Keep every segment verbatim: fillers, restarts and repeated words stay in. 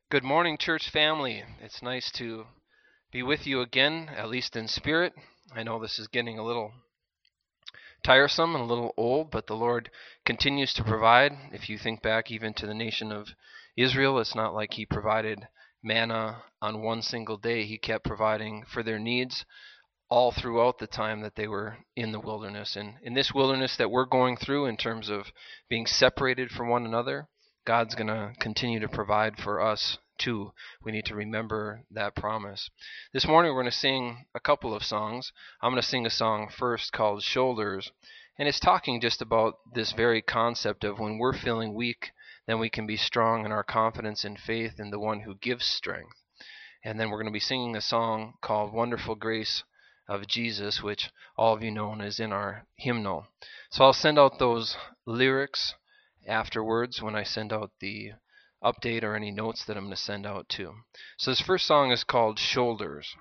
Good morning, church family. It's nice to be with you again, at least in spirit. I know this is getting a little tiresome and a little old, but the Lord continues to provide. If you think back even to the nation of Israel, it's not like He provided manna on one single day. He kept providing for their needs all throughout the time that they were in the wilderness. And in this wilderness that we're going through, in terms of being separated from one another, God's going to continue to provide for us too. We need to remember that promise. This morning we're going to sing a couple of songs. I'm going to sing a song first called Shoulders, and it's talking just about this very concept of when we're feeling weak, then we can be strong in our confidence and faith in the one who gives strength. And then we're going to be singing a song called Wonderful Grace of Jesus, which all of you know is in our hymnal. So I'll send out those lyrics afterwards when I send out the update or any notes that I'm going to send out too. So this first song is called Shoulders.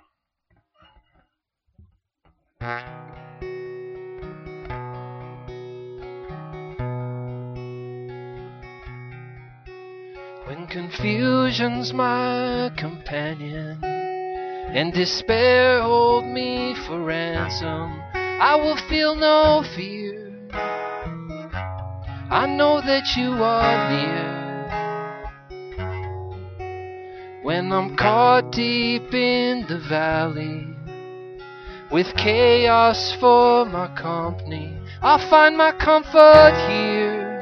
When confusion's my companion and despair hold me for ransom, I will feel no fear. I know that you are near. When I'm caught deep in the valley, with chaos for my company, I'll find my comfort here.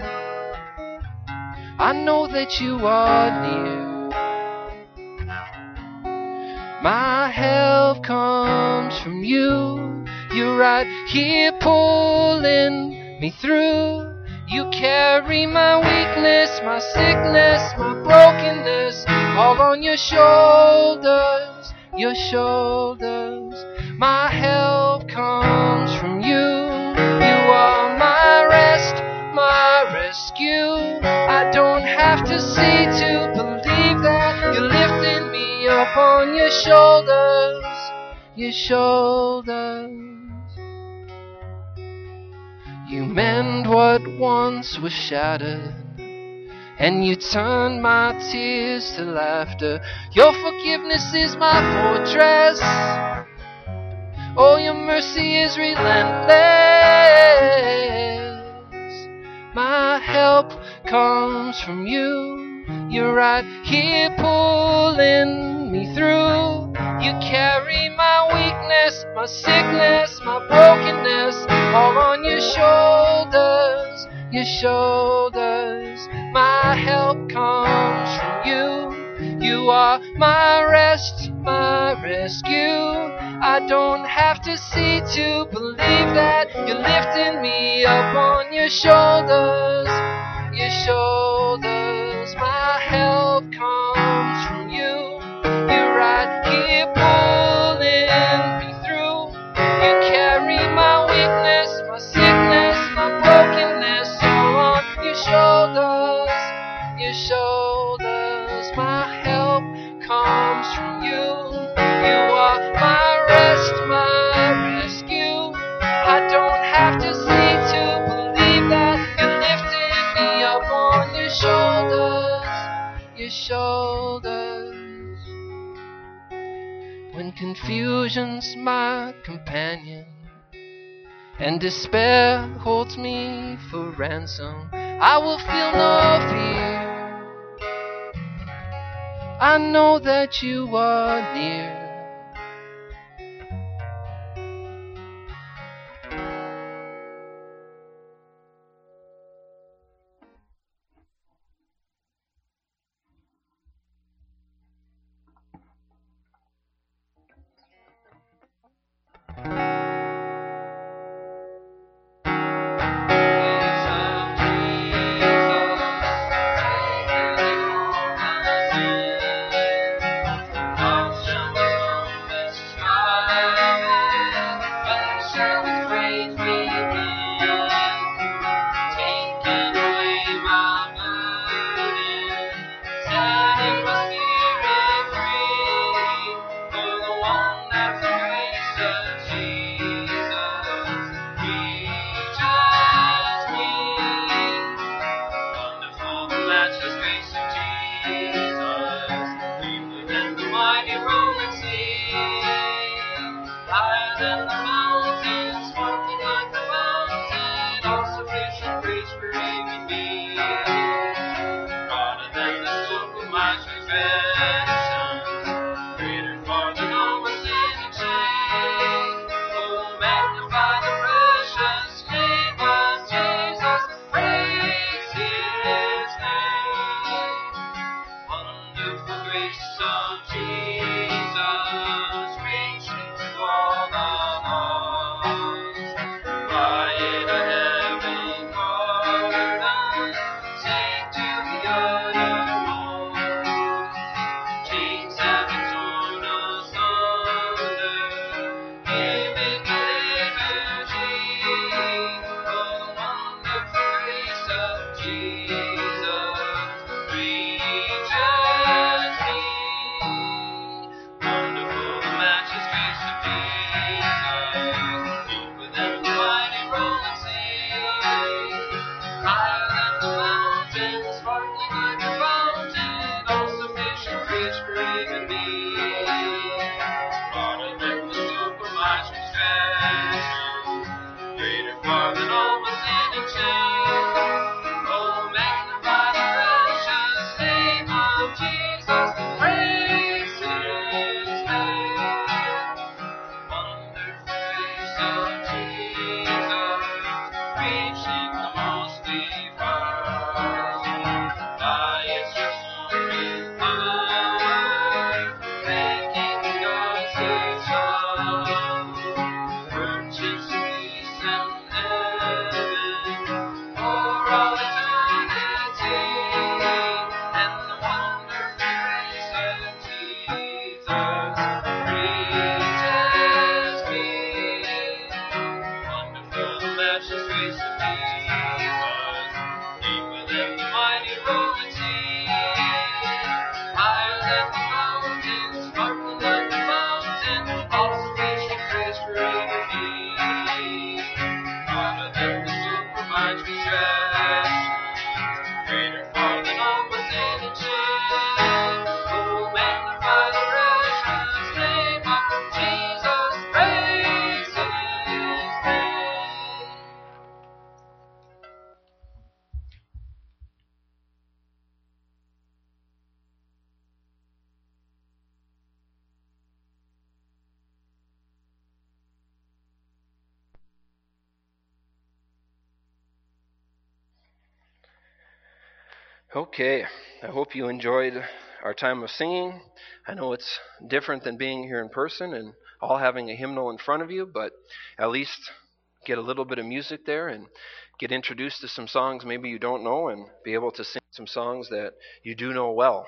I know that you are near. My help comes from you. You're right here pulling me through. You carry my weakness, my sickness, my brokenness, all on your shoulders, your shoulders. My help comes from you. You are my rest, my rescue. I don't have to see to believe that you're lifting me up on your shoulders, your shoulders. You mend what once was shattered, and you turn my tears to laughter. Your forgiveness is my fortress. Oh, your mercy is relentless. My help comes from you. You're right here pulling me through. You carry my weakness, my sickness, my brokenness, all on your shoulders, your shoulders. My help comes from you. You are my rest, my rescue. I don't have to see to believe that you're lifting me up on your shoulders, your shoulders. My help comes from you. You're right here pulling me through. You carry my weakness, my sickness, my brokenness, all on your shoulders, your shoulders. My help comes from you. You are my rest, my rescue. I don't have to see to believe that you're lifting me up on your shoulders, your shoulders. When confusion's my companion and despair holds me for ransom, I will feel no fear. I know that you are near. Okay, I hope you enjoyed our time of singing. I know it's different than being here in person and all having a hymnal in front of you, but at least get a little bit of music there and get introduced to some songs maybe you don't know and be able to sing some songs that you do know well.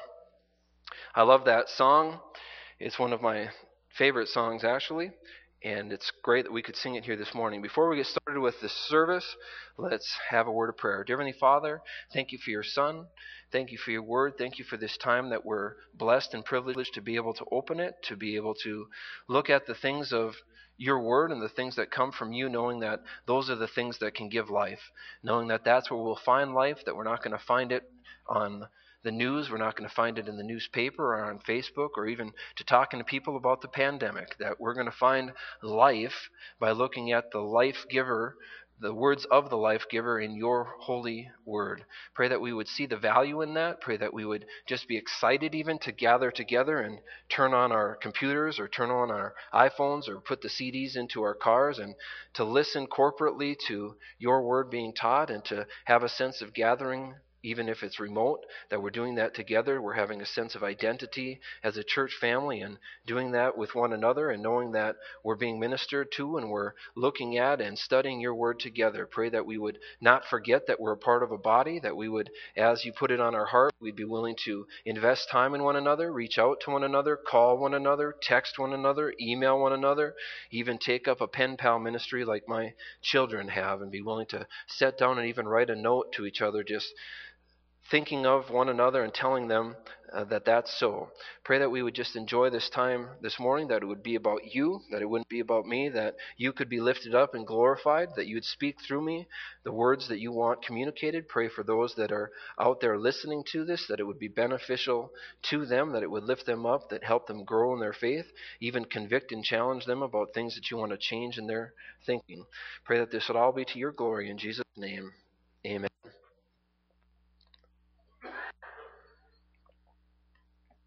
I love that song. It's one of my favorite songs, actually, and it's great that we could sing it here this morning. Before we get started with this service, let's have a word of prayer. Dear Heavenly Father, thank you for your Son. Thank you for your word. Thank you for this time that we're blessed and privileged to be able to open it, to be able to look at the things of your word and the things that come from you, knowing that those are the things that can give life, knowing that that's where we'll find life, that we're not going to find it on the news. We're not going to find it in the newspaper or on Facebook or even to talking to people about the pandemic, that we're going to find life by looking at the life giver, the words of the life giver in your holy word. Pray that we would see the value in that. Pray that we would just be excited even to gather together and turn on our computers or turn on our iPhones or put the C Ds into our cars and to listen corporately to your word being taught and to have a sense of gathering, even if it's remote, that we're doing that together. We're having a sense of identity as a church family and doing that with one another and knowing that we're being ministered to and we're looking at and studying your word together. Pray that we would not forget that we're a part of a body, that we would, as you put it on our heart, we'd be willing to invest time in one another, reach out to one another, call one another, text one another, email one another, even take up a pen pal ministry like my children have and be willing to sit down and even write a note to each other, just thinking of one another and telling them uh, that that's so. Pray that we would just enjoy this time this morning, that it would be about you, that it wouldn't be about me, that you could be lifted up and glorified, that you would speak through me the words that you want communicated. Pray for those that are out there listening to this, that it would be beneficial to them, that it would lift them up, that help them grow in their faith, even convict and challenge them about things that you want to change in their thinking. Pray that this would all be to your glory. In Jesus' name, amen.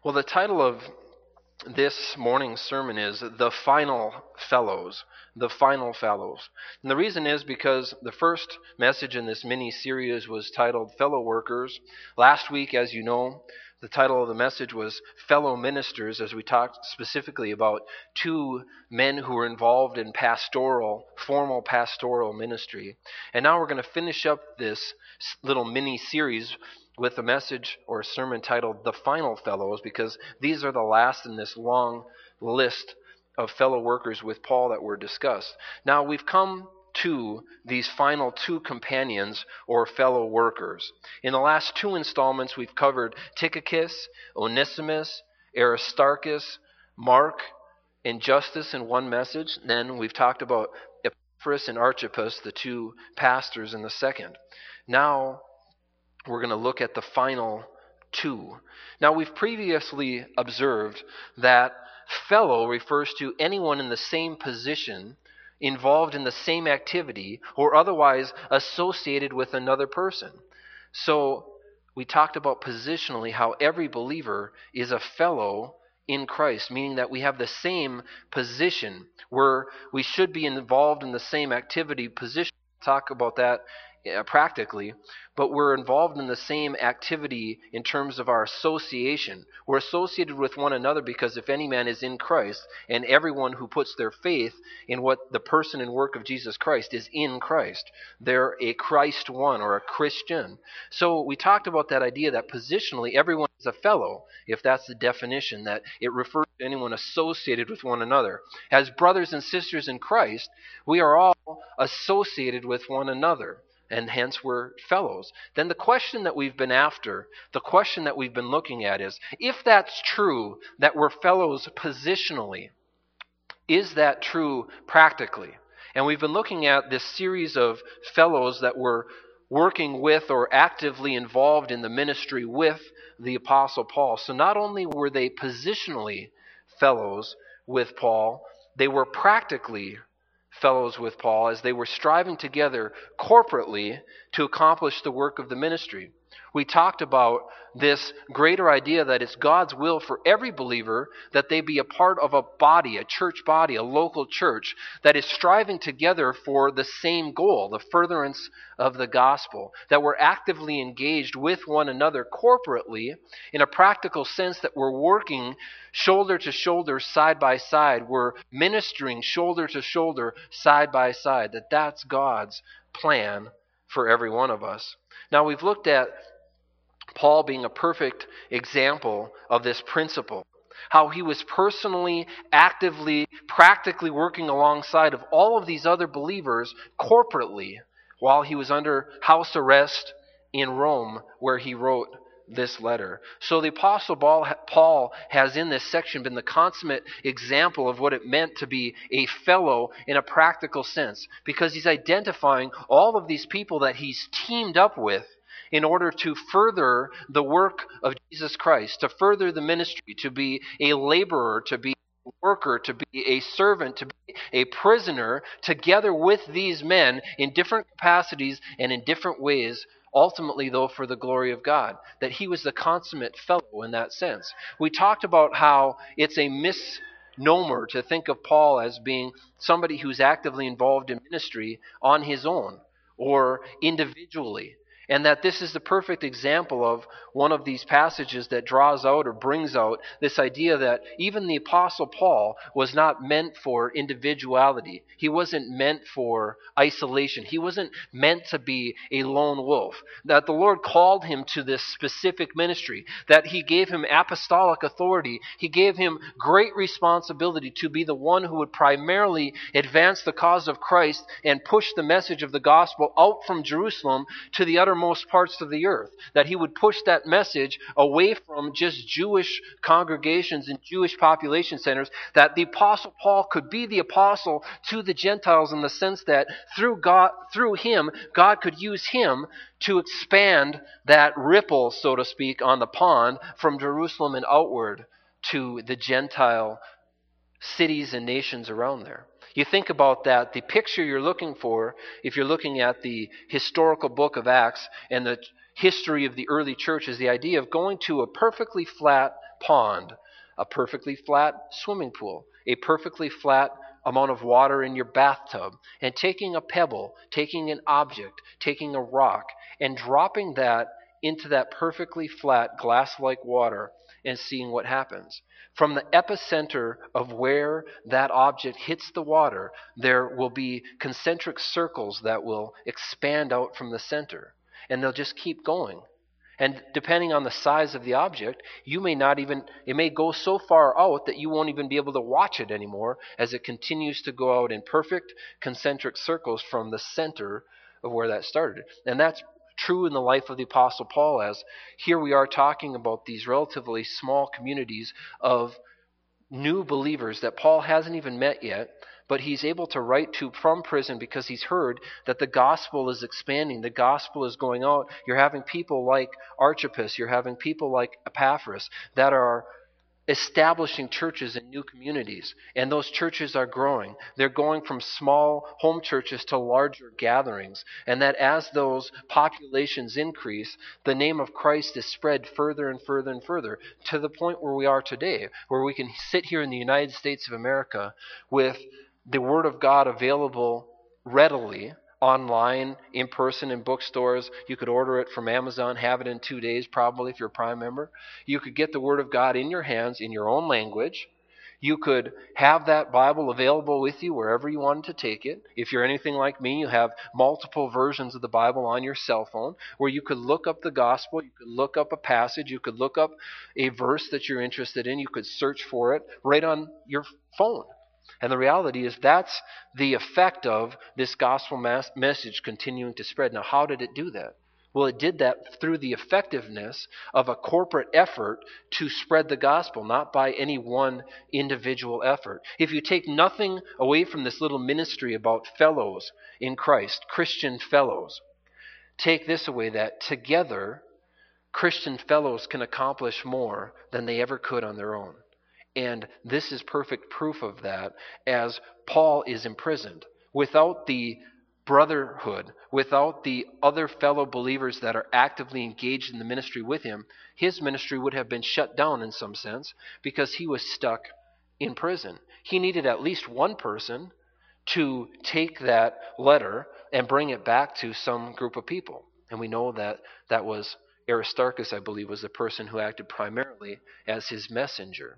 Well, the title of this morning's sermon is The Final Fellows. The Final Fellows. And the reason is because the first message in this mini-series was titled Fellow Workers. Last week, as you know, the title of the message was Fellow Ministers, as we talked specifically about two men who were involved in pastoral, formal pastoral ministry. And now we're going to finish up this little mini-series with a message or a sermon titled The Final Fellows, because these are the last in this long list of fellow workers with Paul that were discussed. Now we've come to these final two companions or fellow workers. In the last two installments, we've covered Tychicus, Onesimus, Aristarchus, Mark, and Justus in one message. Then we've talked about Epaphras and Archippus, the two pastors, in the second. Now we're going to look at the final two. Now, we've previously observed that fellow refers to anyone in the same position, involved in the same activity, or otherwise associated with another person. So, we talked about positionally how every believer is a fellow in Christ, meaning that we have the same position, where we should be involved in the same activity position. We'll talk about that Uh, practically, but we're involved in the same activity in terms of our association. We're associated with one another because if any man is in Christ, and everyone who puts their faith in what the person and work of Jesus Christ is in Christ, they're a Christ one or a Christian. So we talked about that idea that positionally everyone is a fellow, if that's the definition, that it refers to anyone associated with one another. As brothers and sisters in Christ, we are all associated with one another, and hence we're fellows. Then the question that we've been after, the question that we've been looking at is, if that's true, that we're fellows positionally, is that true practically? And we've been looking at this series of fellows that were working with or actively involved in the ministry with the Apostle Paul. So not only were they positionally fellows with Paul, they were practically fellows with Paul as they were striving together corporately to accomplish the work of the ministry. We talked about this greater idea that it's God's will for every believer that they be a part of a body, a church body, a local church that is striving together for the same goal, the furtherance of the gospel, that we're actively engaged with one another corporately in a practical sense, that we're working shoulder to shoulder, side by side. We're ministering shoulder to shoulder, side by side, that that's God's plan for every one of us. Now, we've looked at Paul being a perfect example of this principle, how he was personally, actively, practically working alongside of all of these other believers corporately while he was under house arrest in Rome, where he wrote this letter. So the Apostle Paul has in this section been the consummate example of what it meant to be a fellow in a practical sense, because he's identifying all of these people that he's teamed up with in order to further the work of Jesus Christ, to further the ministry, to be a laborer, to be a worker, to be a servant, to be a prisoner, together with these men in different capacities and in different ways, ultimately, though, for the glory of God, that he was the consummate fellow in that sense. We talked about how it's a misnomer to think of Paul as being somebody who's actively involved in ministry on his own or individually, and that this is the perfect example of one of these passages that draws out or brings out this idea that even the Apostle Paul was not meant for individuality. He wasn't meant for isolation. He wasn't meant to be a lone wolf. That the Lord called him to this specific ministry, that he gave him apostolic authority. He gave him great responsibility to be the one who would primarily advance the cause of Christ and push the message of the gospel out from Jerusalem to the uttermost parts of the earth, that he would push that message away from just Jewish congregations and Jewish population centers, that the Apostle Paul could be the apostle to the Gentiles in the sense that through God, through him, God could use him to expand that ripple, so to speak, on the pond from Jerusalem and outward to the Gentile cities and nations around there. You think about that, the picture you're looking for, if you're looking at the historical book of Acts and the history of the early church, is the idea of going to a perfectly flat pond, a perfectly flat swimming pool, a perfectly flat amount of water in your bathtub, and taking a pebble, taking an object, taking a rock, and dropping that into that perfectly flat glass-like water and seeing what happens. From the epicenter of where that object hits the water, there will be concentric circles that will expand out from the center, and they'll just keep going. And depending on the size of the object, you may not even, it may go so far out that you won't even be able to watch it anymore as it continues to go out in perfect concentric circles from the center of where that started. And that's true in the life of the Apostle Paul, as here we are talking about these relatively small communities of new believers that Paul hasn't even met yet, but he's able to write to from prison because he's heard that the gospel is expanding, the gospel is going out. You're having people like Archippus, you're having people like Epaphras that are establishing churches in new communities, and those churches are growing. They're going from small home churches to larger gatherings, and that as those populations increase, the name of Christ is spread further and further and further to the point where we are today, where we can sit here in the United States of America with the Word of God available readily online, in person, in bookstores. You could order it from Amazon, have it in two days probably if you're a Prime member. You could get the Word of God in your hands in your own language. You could have that Bible available with you wherever you wanted to take it. If you're anything like me, you have multiple versions of the Bible on your cell phone where you could look up the gospel, you could look up a passage, you could look up a verse that you're interested in, you could search for it right on your phone. And the reality is that's the effect of this gospel mass message continuing to spread. Now, how did it do that? Well, it did that through the effectiveness of a corporate effort to spread the gospel, not by any one individual effort. If you take nothing away from this little ministry about fellows in Christ, Christian fellows, take this away, that together Christian fellows can accomplish more than they ever could on their own. And this is perfect proof of that, as Paul is imprisoned. Without the brotherhood, without the other fellow believers that are actively engaged in the ministry with him, his ministry would have been shut down in some sense because he was stuck in prison. He needed at least one person to take that letter and bring it back to some group of people. And we know that that was Aristarchus, I believe, was the person who acted primarily as his messenger.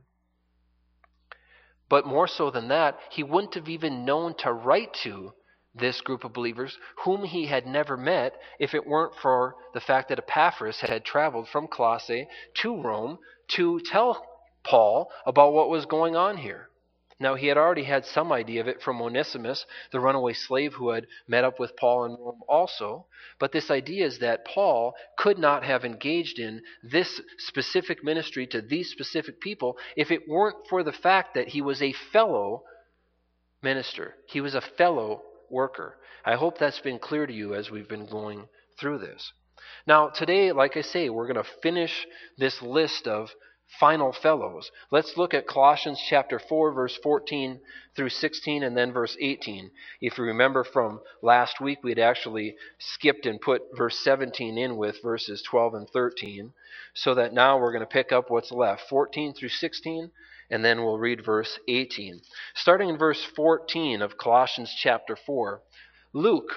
But more so than that, he wouldn't have even known to write to this group of believers whom he had never met if it weren't for the fact that Epaphras had traveled from Colossae to Rome to tell Paul about what was going on here. Now, he had already had some idea of it from Onesimus, the runaway slave who had met up with Paul in Rome also. But this idea is that Paul could not have engaged in this specific ministry to these specific people if it weren't for the fact that he was a fellow minister. He was a fellow worker. I hope that's been clear to you as we've been going through this. Now, today, like I say, we're going to finish this list of final fellows. Let's look at Colossians chapter four, verse fourteen through sixteen, and then verse eighteen. If you remember from last week, we had actually skipped and put verse seventeen in with verses twelve and thirteen, so that now we're going to pick up what's left, fourteen through sixteen, and then we'll read verse eighteen. Starting in verse fourteen of Colossians chapter four, Luke,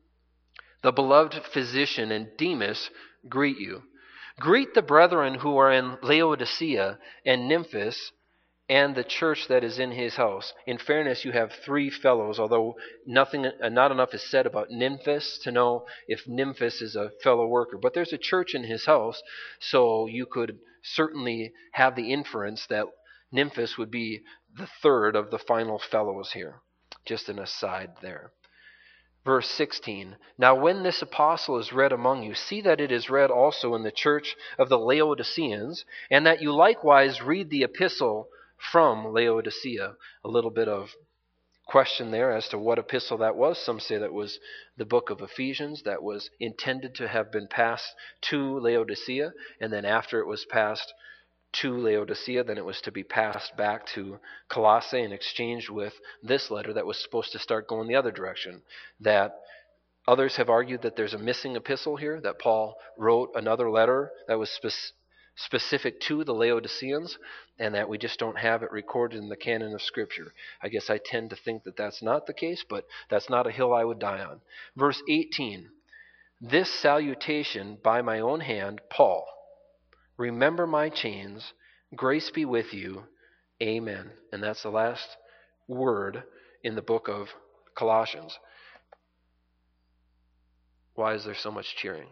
the beloved physician, and Demas greet you. Greet the brethren who are in Laodicea and Nymphas and the church that is in his house. In fairness, you have three fellows, although nothing, uh, not enough is said about Nymphas to know if Nymphas is a fellow worker. But there's a church in his house, so you could certainly have the inference that Nymphas would be the third of the final fellows here. Just an aside there. Verse sixteen, now when this epistle is read among you, see that it is read also in the church of the Laodiceans, and that you likewise read the epistle from Laodicea. A little bit of question there as to what epistle that was. Some say that was the book of Ephesians that was intended to have been passed to Laodicea, and then after it was passed to Laodicea, then it was to be passed back to Colossae and exchanged with this letter that was supposed to start going the other direction. That others have argued that there's a missing epistle here, that Paul wrote another letter that was spe- specific to the Laodiceans, and that we just don't have it recorded in the canon of Scripture. I guess I tend to think that that's not the case, but that's not a hill I would die on. Verse eighteen, this salutation by my own hand, Paul. Remember my chains. Grace be with you. Amen. And that's the last word in the book of Colossians. Why is there so much cheering?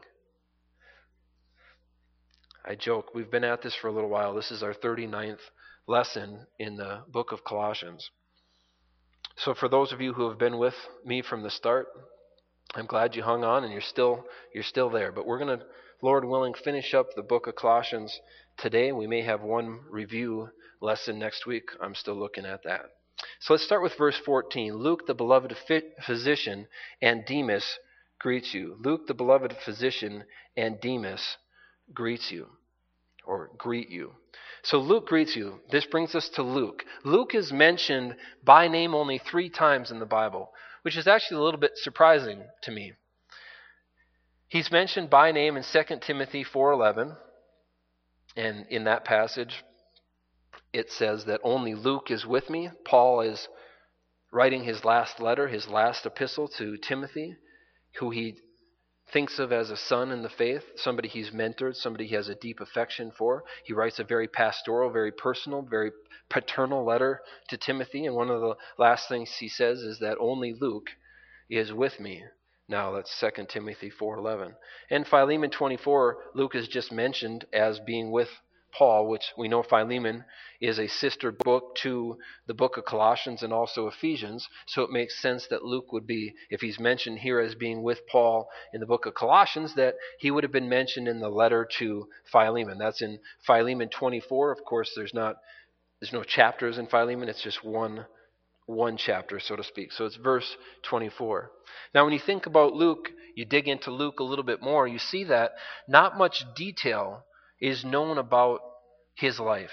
I joke, we've been at this for a little while. This is our thirty-ninth lesson in the book of Colossians. So for those of you who have been with me from the start, I'm glad you hung on and you're still you're still there. But we're going to, Lord willing, finish up the book of Colossians today. We may have one review lesson next week. I'm still looking at that. So let's start with verse fourteen. Luke, the beloved physician, and Demas greets you. Luke, the beloved physician, and Demas greets you, or greet you. So Luke greets you. This brings us to Luke. Luke is mentioned by name only three times in the Bible, which is actually a little bit surprising to me. He's mentioned by name in Second Timothy four eleven, and in that passage it says that only Luke is with me. Paul is writing his last letter, his last epistle to Timothy, who he thinks of as a son in the faith, somebody he's mentored, somebody he has a deep affection for. He writes a very pastoral, very personal, very paternal letter to Timothy, and one of the last things he says is that only Luke is with me. Now that's Second Timothy four eleven. And Philemon twenty-four, Luke is just mentioned as being with Paul, which we know Philemon is a sister book to the book of Colossians and also Ephesians, so it makes sense that Luke would be, if he's mentioned here as being with Paul in the book of Colossians, that he would have been mentioned in the letter to Philemon. That's in Philemon twenty-four. Of course, there's not there's no chapters in Philemon, it's just one one chapter, so to speak. So it's verse twenty-four. Now, when you think about Luke, you dig into Luke a little bit more, you see that not much detail is known about his life.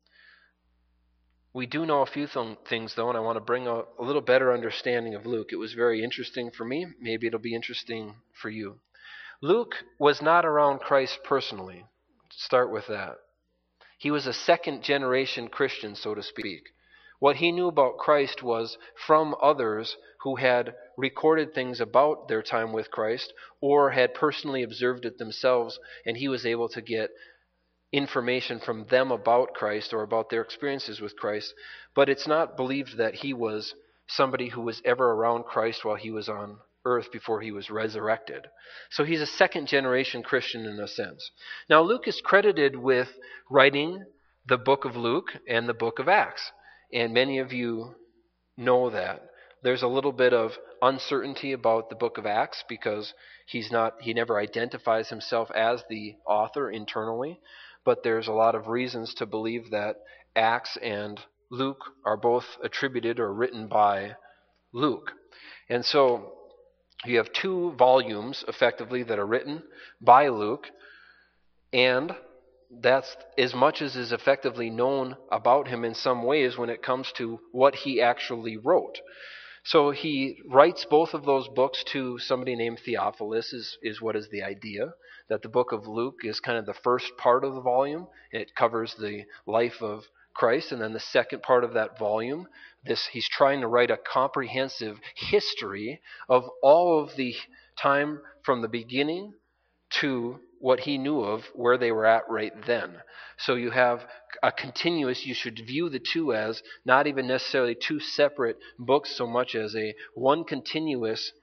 We do know a few th- things, though, and I want to bring a, a little better understanding of Luke. It was very interesting for me. Maybe it'll be interesting for you. Luke was not around Christ personally. Start with that. He was a second-generation Christian, so to speak. What he knew about Christ was from others who had recorded things about their time with Christ or had personally observed it themselves, and he was able to get information from them about Christ or about their experiences with Christ. But it's not believed that he was somebody who was ever around Christ while he was on earth before he was resurrected. So he's a second-generation Christian in a sense. Now, Luke is credited with writing the book of Luke and the book of Acts. And many of you know that. There's a little bit of uncertainty about the book of Acts because he's not he never identifies himself as the author internally, but there's a lot of reasons to believe that Acts and Luke are both attributed or written by Luke. And so you have two volumes effectively that are written by Luke, and that's as much as is effectively known about him in some ways when it comes to what he actually wrote. So he writes both of those books to somebody named Theophilus, is, is what is the idea, that the book of Luke is kind of the first part of the volume. It covers the life of Christ, and then the second part of that volume, this he's trying to write a comprehensive history of all of the time from the beginning to what he knew of, where they were at right then. So you have a continuous, you should view the two as not even necessarily two separate books so much as a one continuous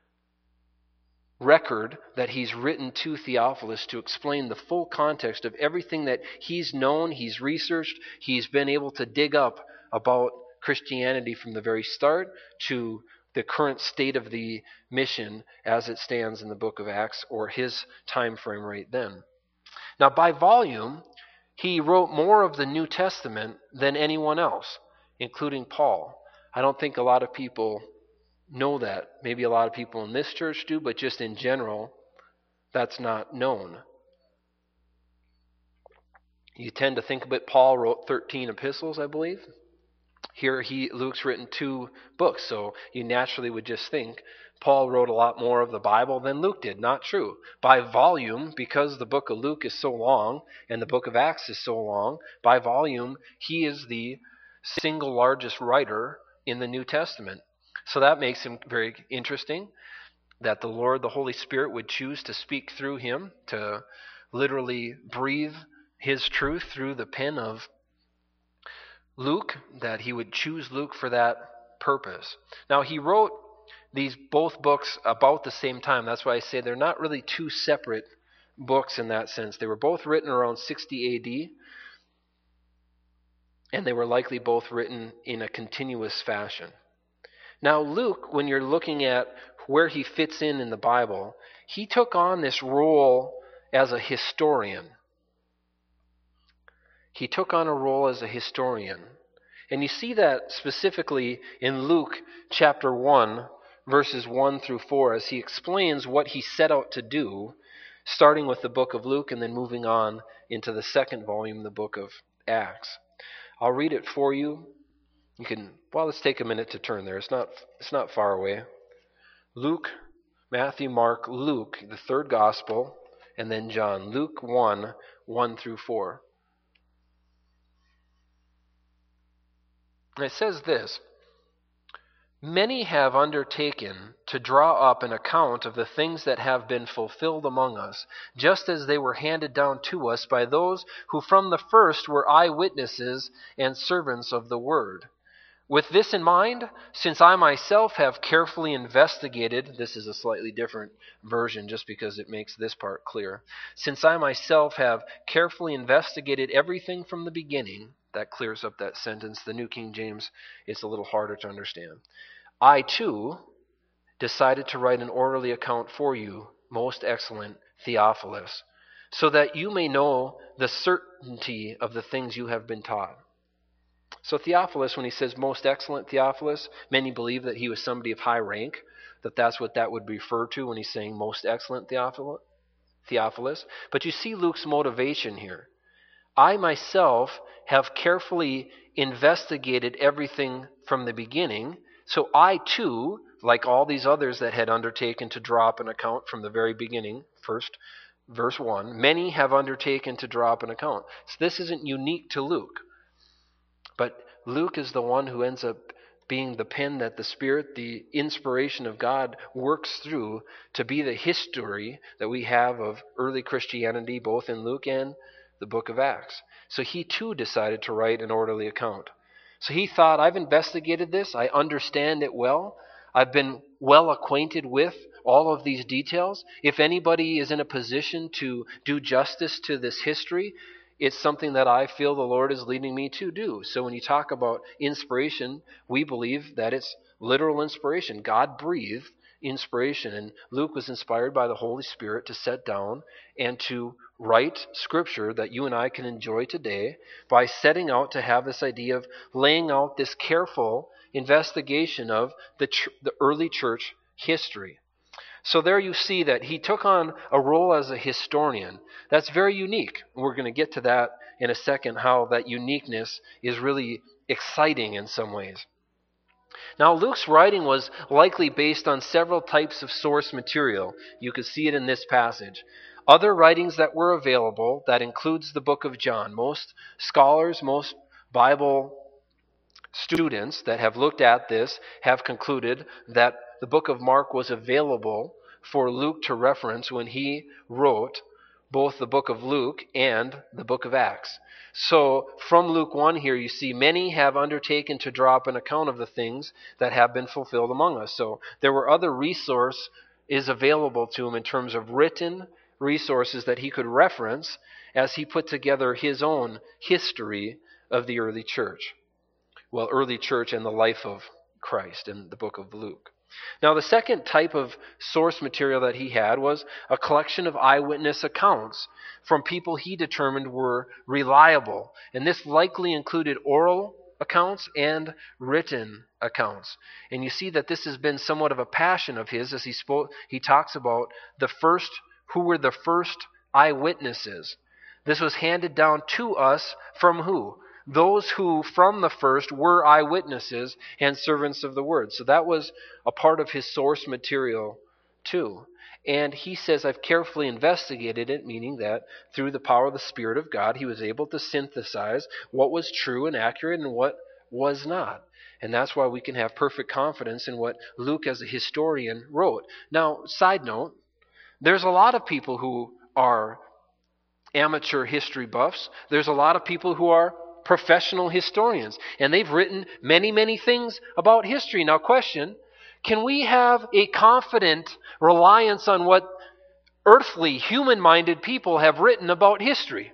record that he's written to Theophilus to explain the full context of everything that he's known, he's researched, he's been able to dig up about Christianity from the very start to the current state of the mission as it stands in the book of Acts, or his time frame right then. Now, by volume, he wrote more of the New Testament than anyone else, including Paul. I don't think a lot of people know that. Maybe a lot of people in this church do, but just in general, that's not known. You tend to think of it, Paul wrote thirteen epistles, I believe. Here he Luke's written two books, so you naturally would just think Paul wrote a lot more of the Bible than Luke did. Not true. By volume, because the book of Luke is so long and the book of Acts is so long, by volume, he is the single largest writer in the New Testament. So that makes him very interesting, that the Lord, the Holy Spirit, would choose to speak through him, to literally breathe his truth through the pen of Luke, that he would choose Luke for that purpose. Now, he wrote these both books about the same time. That's why I say they're not really two separate books in that sense. They were both written around sixty A D, and they were likely both written in a continuous fashion. Now, Luke, when you're looking at where he fits in in the Bible, he took on this role as a historian. He took on a role as a historian. And you see that specifically in Luke chapter one, verses one through four, as he explains what he set out to do, starting with the book of Luke and then moving on into the second volume, the book of Acts. I'll read it for you. You can, well, let's take a minute to turn there. It's not, it's not far away. Luke, Matthew, Mark, Luke, the third gospel, and then John. Luke one, one through four. And it says this: "Many have undertaken to draw up an account of the things that have been fulfilled among us, just as they were handed down to us by those who from the first were eyewitnesses and servants of the word. With this in mind, since I myself have carefully investigated," this is a slightly different version just because it makes this part clear, "since I myself have carefully investigated everything from the beginning," that clears up that sentence. The New King James is a little harder to understand. "I too decided to write an orderly account for you, most excellent Theophilus, so that you may know the certainty of the things you have been taught." So Theophilus, when he says most excellent Theophilus, many believe that he was somebody of high rank, that that's what that would refer to when he's saying most excellent Theophilus. But you see Luke's motivation here. "I myself have carefully investigated everything from the beginning, so I too, like all these others that had undertaken to draw up an account from the very beginning," first verse one, "many have undertaken to draw up an account." So this isn't unique to Luke. But Luke is the one who ends up being the pen that the Spirit, the inspiration of God, works through to be the history that we have of early Christianity, both in Luke and the book of Acts. So he too decided to write an orderly account. So he thought, I've investigated this, I understand it well, I've been well acquainted with all of these details. If anybody is in a position to do justice to this history, it's something that I feel the Lord is leading me to do. So when you talk about inspiration, we believe that it's literal inspiration. God breathed inspiration, and Luke was inspired by the Holy Spirit to set down and to write Scripture that you and I can enjoy today by setting out to have this idea of laying out this careful investigation of the, ch- the early church history. So there you see that he took on a role as a historian. That's very unique. We're going to get to that in a second, how that uniqueness is really exciting in some ways. Now, Luke's writing was likely based on several types of source material. You can see it in this passage. Other writings that were available, that includes the book of John. Most scholars, most Bible students that have looked at this have concluded that the book of Mark was available for Luke to reference when he wrote both the book of Luke and the book of Acts. So from Luke one here, you see many have undertaken to draw up an account of the things that have been fulfilled among us. So there were other resources available to him in terms of written resources that he could reference as he put together his own history of the early church. Well, early church and the life of Christ in the book of Luke. Now, the second type of source material that he had was a collection of eyewitness accounts from people he determined were reliable. And this likely included oral accounts and written accounts. And you see that this has been somewhat of a passion of his as he spoke. He talks about the first, who were the first eyewitnesses. This was handed down to us from who? those who from the first were eyewitnesses and servants of the word. So that was a part of his source material too. And he says, I've carefully investigated it, meaning that through the power of the Spirit of God, he was able to synthesize what was true and accurate and what was not. And that's why we can have perfect confidence in what Luke as a historian wrote. Now, side note, there's a lot of people who are amateur history buffs. There's a lot of people who are professional historians, and they've written many, many things about history. Now, question, can we have a confident reliance on what earthly, human-minded people have written about history?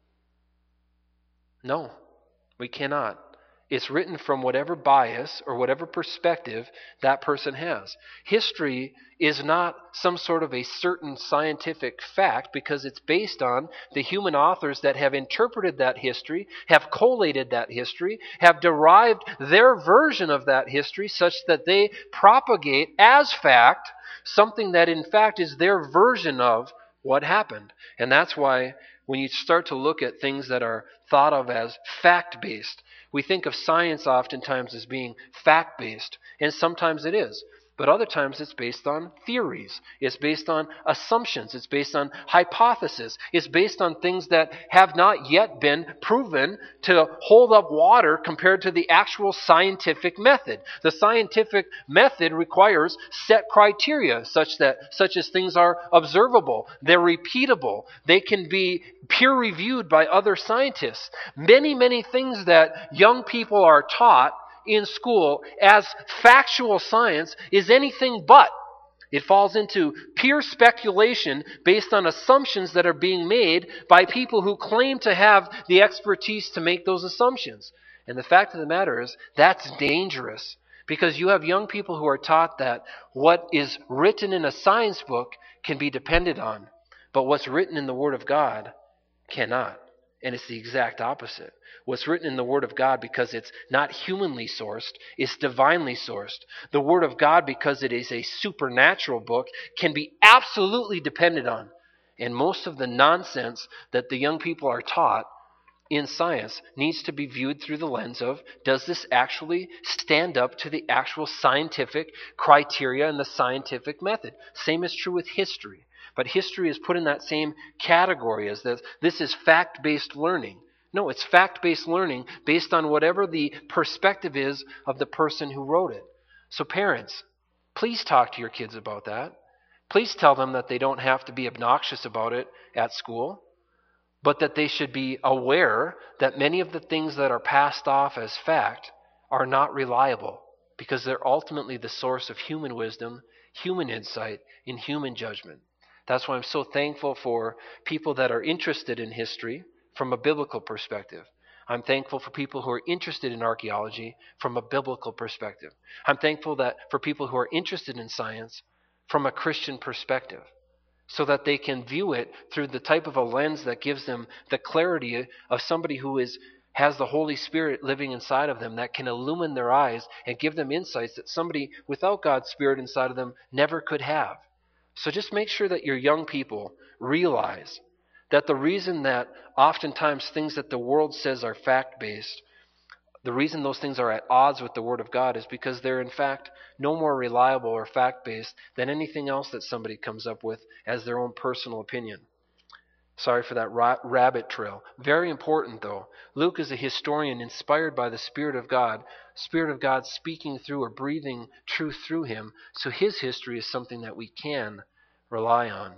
No, we cannot. It's written from whatever bias or whatever perspective that person has. History is not some sort of a certain scientific fact because it's based on the human authors that have interpreted that history, have collated that history, have derived their version of that history such that they propagate as fact something that in fact is their version of what happened. And that's why when you start to look at things that are thought of as fact-based, we think of science oftentimes as being fact-based, and sometimes it is. But other times it's based on theories. It's based on assumptions. It's based on hypotheses. It's based on things that have not yet been proven to hold up water compared to the actual scientific method. The scientific method requires set criteria such that such as things are observable, they're repeatable, they can be peer-reviewed by other scientists. Many, many things that young people are taught in school as factual science is anything but. It falls into pure speculation based on assumptions that are being made by people who claim to have the expertise to make those assumptions. And the fact of the matter is, that's dangerous because you have young people who are taught that what is written in a science book can be depended on, but what's written in the Word of God cannot. And it's the exact opposite. What's written in the Word of God, because it's not humanly sourced, it's divinely sourced. The Word of God, because it is a supernatural book, can be absolutely depended on. And most of the nonsense that the young people are taught in science needs to be viewed through the lens of, does this actually stand up to the actual scientific criteria and the scientific method? Same is true with history. But history is put in that same category as this. This is fact-based learning. No, it's fact-based learning based on whatever the perspective is of the person who wrote it. So parents, please talk to your kids about that. Please tell them that they don't have to be obnoxious about it at school, but that they should be aware that many of the things that are passed off as fact are not reliable because they're ultimately the source of human wisdom, human insight, and human judgment. That's why I'm so thankful for people that are interested in history from a biblical perspective. I'm thankful for people who are interested in archaeology from a biblical perspective. I'm thankful that for people who are interested in science from a Christian perspective, so that they can view it through the type of a lens that gives them the clarity of somebody who is has the Holy Spirit living inside of them that can illumine their eyes and give them insights that somebody without God's Spirit inside of them never could have. So just make sure that your young people realize that the reason that oftentimes things that the world says are fact-based, the reason those things are at odds with the Word of God is because they're in fact no more reliable or fact-based than anything else that somebody comes up with as their own personal opinion. Sorry for that ra- rabbit trail. Very important though. Luke is a historian inspired by the Spirit of God, Spirit of God speaking through or breathing truth through him. So his history is something that we can rely on.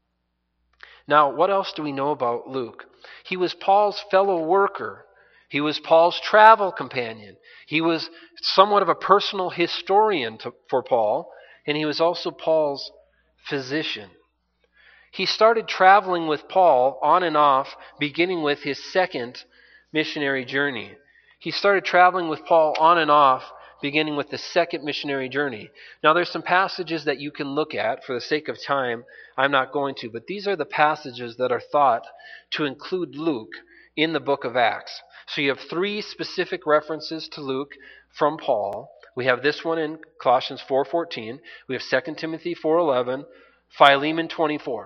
Now, what else do we know about Luke? He was Paul's fellow worker. He was Paul's travel companion. He was somewhat of a personal historian to, for Paul, and he was also Paul's physician. He started traveling with Paul on and off, beginning with his second missionary journey. He started traveling with Paul on and off, beginning with the second missionary journey. Now, there's some passages that you can look at. For the sake of time, I'm not going to, but these are the passages that are thought to include Luke in the book of Acts. So you have three specific references to Luke from Paul. We have this one in Colossians four fourteen. We have Second Timothy four eleven, Philemon twenty-four.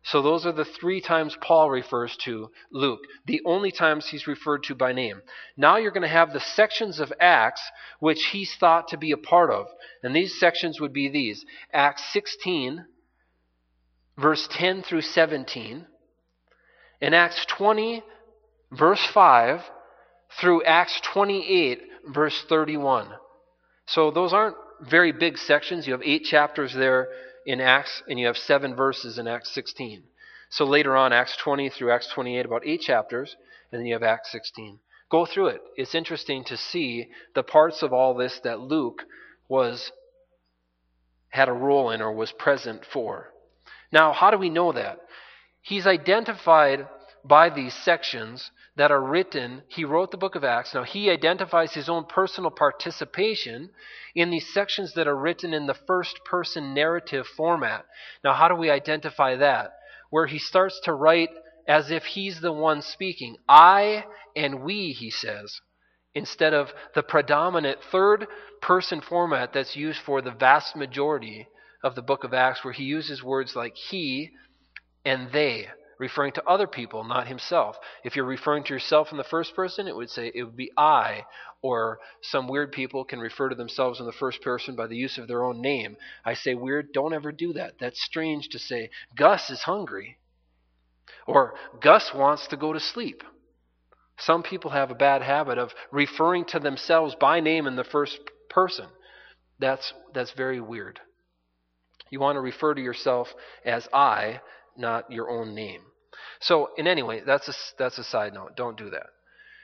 So those are the three times Paul refers to Luke, the only times he's referred to by name. Now you're going to have the sections of Acts which he's thought to be a part of. And these sections would be these: Acts sixteen, verse ten through seventeen, and Acts twenty, verse five, through Acts twenty-eight, verse thirty-one. So those aren't very big sections. You have eight chapters there in Acts, and you have seven verses in Acts sixteen. So later on, Acts twenty through Acts twenty-eight, about eight chapters, and then you have Acts sixteen. Go through it. It's interesting to see the parts of all this that Luke was had a role in or was present for. Now, how do we know that? He's identified by these sections that are written. He wrote the book of Acts. Now, he identifies his own personal participation in these sections that are written in the first-person narrative format. Now, how do we identify that? Where he starts to write as if he's the one speaking. I and we, he says, instead of the predominant third-person format that's used for the vast majority of the book of Acts, where he uses words like he and they, referring to other people, not himself. If you're referring to yourself in the first person, it would say it would be I, or some weird people can refer to themselves in the first person by the use of their own name. I say weird, don't ever do that. That's strange to say. Gus is hungry, or Gus wants to go to sleep. Some people have a bad habit of referring to themselves by name in the first person. That's that's very weird. You want to refer to yourself as I, not your own name. So, in any way, that's a, that's a side note. Don't do that.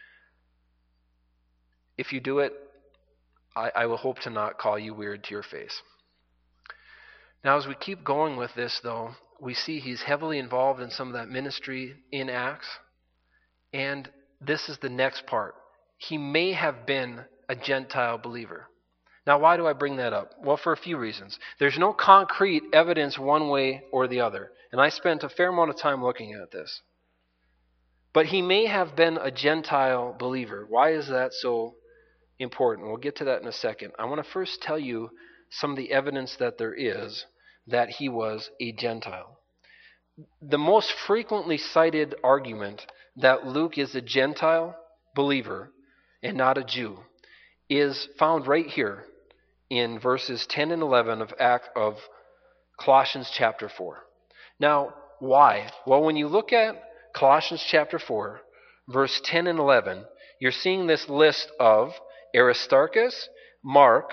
If you do it, I, I will hope to not call you weird to your face. Now, as we keep going with this, though, we see he's heavily involved in some of that ministry in Acts. And this is the next part. He may have been a Gentile believer. Now, why do I bring that up? Well, for a few reasons. There's no concrete evidence one way or the other. And I spent a fair amount of time looking at this. But he may have been a Gentile believer. Why is that so important? We'll get to that in a second. I want to first tell you some of the evidence that there is that he was a Gentile. The most frequently cited argument that Luke is a Gentile believer and not a Jew is found right here in verses ten and eleven of Act of Colossians chapter four. Now, why? Well, when you look at Colossians chapter four, verse ten and eleven, you're seeing this list of Aristarchus, Mark,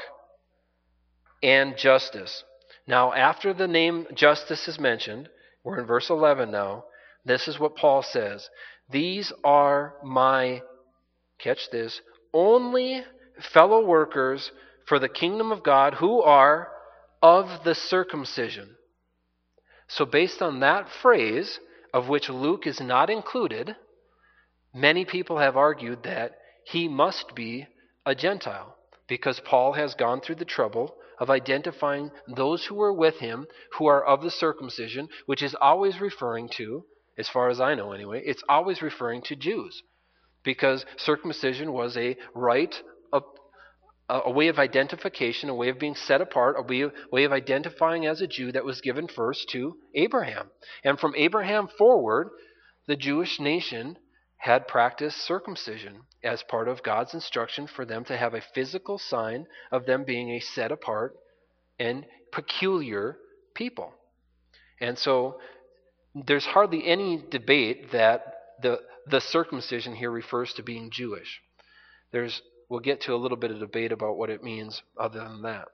and Justus. Now, after the name Justus is mentioned, we're in verse eleven now, this is what Paul says. These are my, catch this, only fellow workers for the kingdom of God who are of the circumcision. So based on that phrase, of which Luke is not included, many people have argued that he must be a Gentile, because Paul has gone through the trouble of identifying those who were with him who are of the circumcision, which is always referring to, as far as I know anyway, it's always referring to Jews, because circumcision was a rite, a, a way of identification, a way of being set apart, a way of, way of identifying as a Jew that was given first to Abraham. And from Abraham forward, the Jewish nation had practiced circumcision as part of God's instruction for them to have a physical sign of them being a set apart and peculiar people. And so there's hardly any debate that the the circumcision here refers to being Jewish. There's we'll get to a little bit of debate about what it means other than that.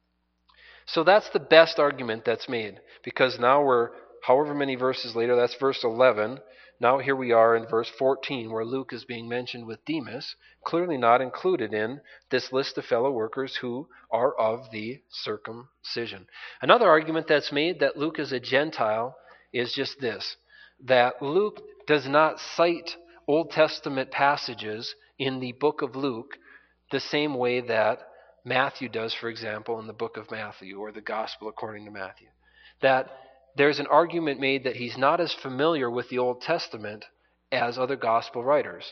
So that's the best argument that's made, because now we're however many verses later, that's verse eleven. Now here we are in verse fourteen, where Luke is being mentioned with Demas, clearly not included in this list of fellow workers who are of the circumcision. Another argument that's made that Luke is a Gentile is just this, that Luke does not cite Old Testament passages in the book of Luke the same way that Matthew does, for example, in the book of Matthew, or the Gospel according to Matthew. That there's an argument made that he's not as familiar with the Old Testament as other Gospel writers.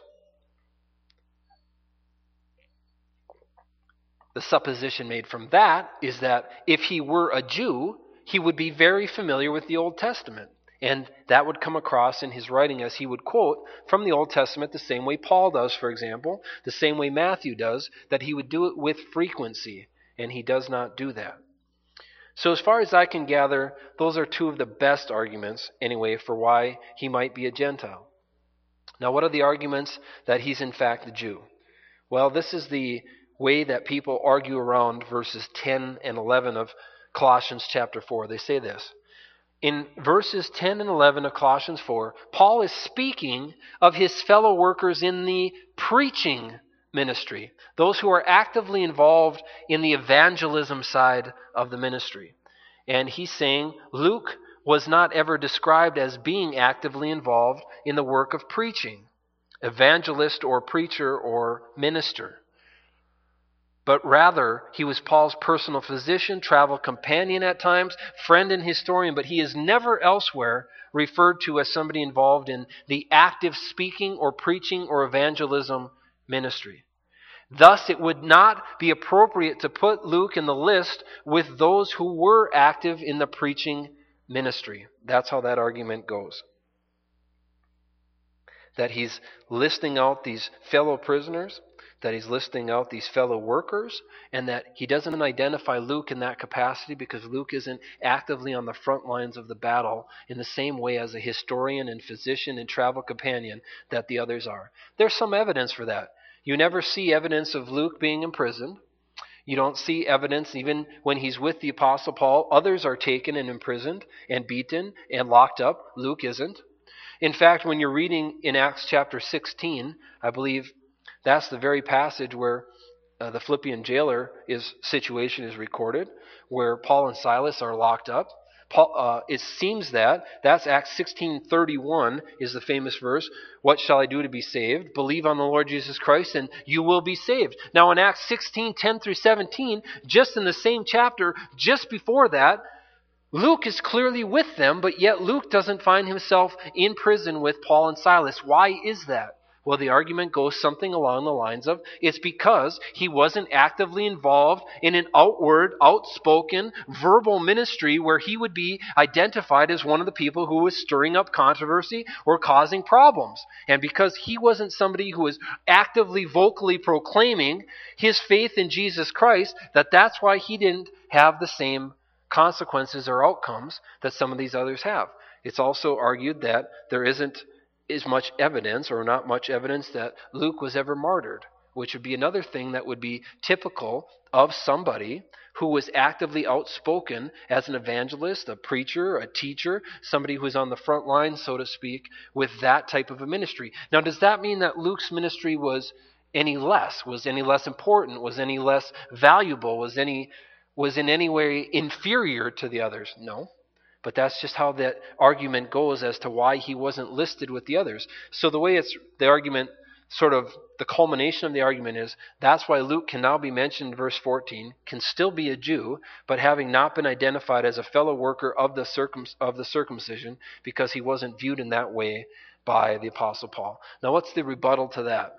The supposition made from that is that if he were a Jew, he would be very familiar with the Old Testament. And that would come across in his writing as he would quote from the Old Testament the same way Paul does, for example, the same way Matthew does, that he would do it with frequency, and he does not do that. So as far as I can gather, those are two of the best arguments, anyway, for why he might be a Gentile. Now, what are the arguments that he's in fact a Jew? Well, this is the way that people argue around verses ten and eleven of Colossians chapter four. They say this. In verses ten and eleven of Colossians four, Paul is speaking of his fellow workers in the preaching ministry, those who are actively involved in the evangelism side of the ministry. And he's saying Luke was not ever described as being actively involved in the work of preaching, evangelist or preacher or minister. But rather, he was Paul's personal physician, travel companion at times, friend and historian, but he is never elsewhere referred to as somebody involved in the active speaking or preaching or evangelism ministry. Thus, it would not be appropriate to put Luke in the list with those who were active in the preaching ministry. That's how that argument goes. That he's listing out these fellow prisoners, that he's listing out these fellow workers, and that he doesn't identify Luke in that capacity because Luke isn't actively on the front lines of the battle in the same way as a historian and physician and travel companion that the others are. There's some evidence for that. You never see evidence of Luke being imprisoned. You don't see evidence even when he's with the Apostle Paul. Others are taken and imprisoned and beaten and locked up. Luke isn't. In fact, when you're reading in Acts chapter sixteen, I believe that's the very passage where uh, the Philippian jailer is, situation is recorded, where Paul and Silas are locked up. Paul, uh, it seems that, that's Acts sixteen thirty-one is the famous verse, what shall I do to be saved? Believe on the Lord Jesus Christ and you will be saved. Now in Acts sixteen ten through seventeen, just in the same chapter, just before that, Luke is clearly with them, but yet Luke doesn't find himself in prison with Paul and Silas. Why is that? Well, the argument goes something along the lines of, it's because he wasn't actively involved in an outward, outspoken, verbal ministry where he would be identified as one of the people who was stirring up controversy or causing problems. And because he wasn't somebody who was actively, vocally proclaiming his faith in Jesus Christ, that that's why he didn't have the same consequences or outcomes that some of these others have. It's also argued that there isn't as much evidence or not much evidence that Luke was ever martyred, which would be another thing that would be typical of somebody who was actively outspoken as an evangelist, a preacher, a teacher, somebody who's on the front line, so to speak, with that type of a ministry. Now, does that mean that Luke's ministry was any less, was any less important, was any less valuable, was any was in any way inferior to the others? No. But that's just how that argument goes as to why he wasn't listed with the others. So the way it's the argument, sort of the culmination of the argument is, that's why Luke can now be mentioned in verse fourteen, can still be a Jew, but having not been identified as a fellow worker of the circum of the circumcision, because he wasn't viewed in that way by the Apostle Paul. Now what's the rebuttal to that?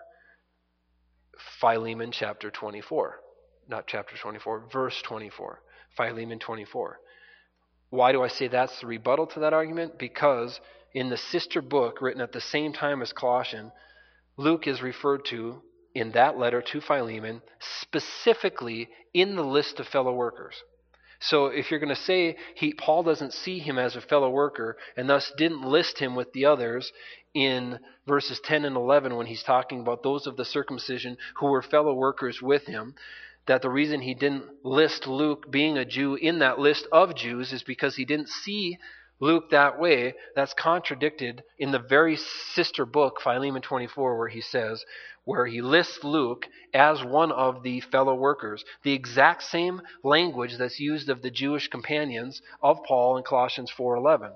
Philemon chapter twenty-four. Not chapter twenty-four, verse twenty-four. Philemon twenty-four. Why do I say that's the rebuttal to that argument? Because in the sister book written at the same time as Colossians, Luke is referred to in that letter to Philemon specifically in the list of fellow workers. So if you're going to say he, Paul doesn't see him as a fellow worker and thus didn't list him with the others in verses ten and eleven when he's talking about those of the circumcision who were fellow workers with him, that the reason he didn't list Luke being a Jew in that list of Jews is because he didn't see Luke that way. That's contradicted in the very sister book, Philemon twenty-four, where he says, where he lists Luke as one of the fellow workers. The exact same language that's used of the Jewish companions of Paul in Colossians four eleven.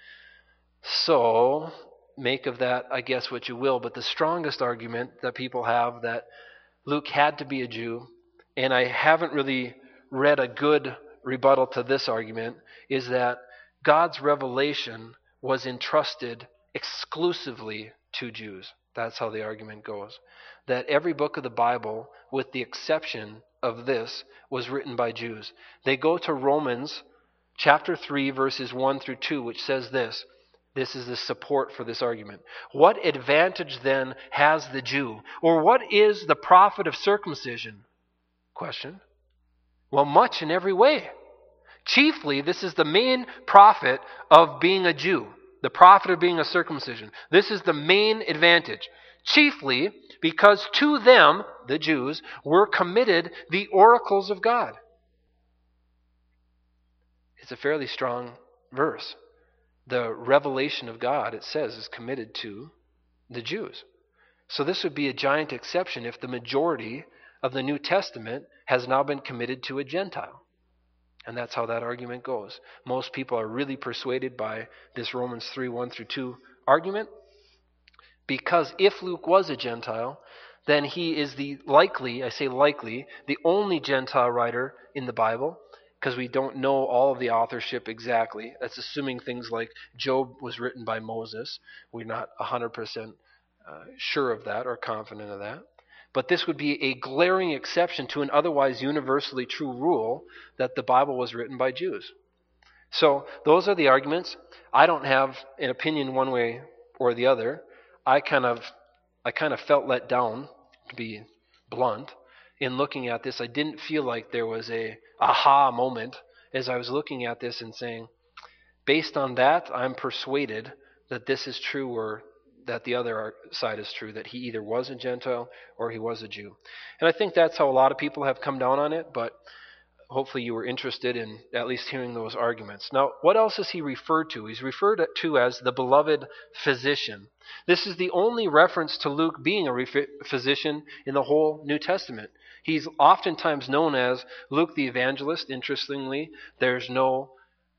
So, make of that, I guess, what you will, but the strongest argument that people have that Luke had to be a Jew, and I haven't really read a good rebuttal to this argument, is that God's revelation was entrusted exclusively to Jews. That's how the argument goes. That every book of the Bible, with the exception of this, was written by Jews. They go to Romans chapter three, verses one through two, which says this, This is the support for this argument. What advantage then has the Jew? Or what is the profit of circumcision? Question. Well, much in every way. Chiefly, this is the main profit of being a Jew. The profit of being a circumcision. This is the main advantage. Chiefly because to them, the Jews, were committed the oracles of God. It's a fairly strong verse. The revelation of God, it says, is committed to the Jews. So this would be a giant exception if the majority of the New Testament has now been committed to a Gentile. And that's how that argument goes. Most people are really persuaded by this Romans three, one through two argument. Because if Luke was a Gentile, then he is the likely, I say likely, the only Gentile writer in the Bible, because we don't know all of the authorship exactly. That's assuming things like Job was written by Moses. We're not one hundred percent uh, sure of that or confident of that. But this would be a glaring exception to an otherwise universally true rule that the Bible was written by Jews. So those are the arguments. I don't have an opinion one way or the other. I kind of, I kind of felt let down, to be blunt, in looking at this. I didn't feel like there was a aha moment as I was looking at this and saying, based on that, I'm persuaded that this is true or that the other side is true, that he either was a Gentile or he was a Jew. And I think that's how a lot of people have come down on it, but hopefully you were interested in at least hearing those arguments. Now, what else is he referred to? He's referred to as the beloved physician. This is the only reference to Luke being a physician in the whole New Testament. He's oftentimes known as Luke the evangelist. Interestingly, there's no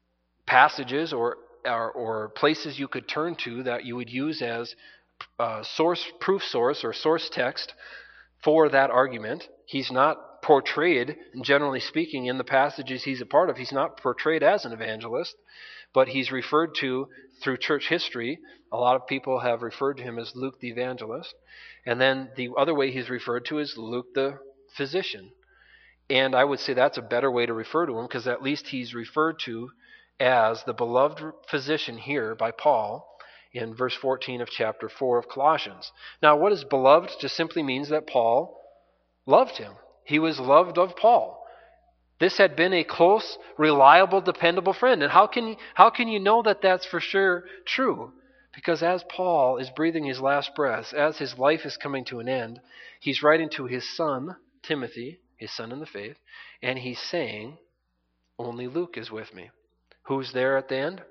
passages or Or, or places you could turn to that you would use as uh, source, proof source or source text for that argument. He's not portrayed, generally speaking, in the passages he's a part of, he's not portrayed as an evangelist, but he's referred to through church history. A lot of people have referred to him as Luke the evangelist. And then the other way he's referred to is Luke the physician. And I would say that's a better way to refer to him, because at least he's referred to as the beloved physician here by Paul in verse fourteen of chapter four of Colossians. Now, what is beloved? Just simply means that Paul loved him. He was loved of Paul. This had been a close, reliable, dependable friend. And how can, how can you know that that's for sure true? Because as Paul is breathing his last breaths, as his life is coming to an end, he's writing to his son, Timothy, his son in the faith, and he's saying, only Luke is with me. Who's there at the end?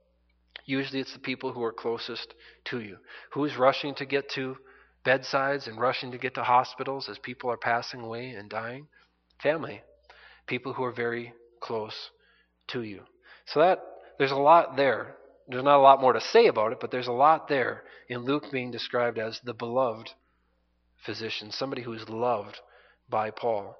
Usually it's the people who are closest to you. Who's rushing to get to bedsides and rushing to get to hospitals as people are passing away and dying? Family. People who are very close to you. So that there's a lot there. There's not a lot more to say about it, but there's a lot there in Luke being described as the beloved physician, somebody who is loved by Paul.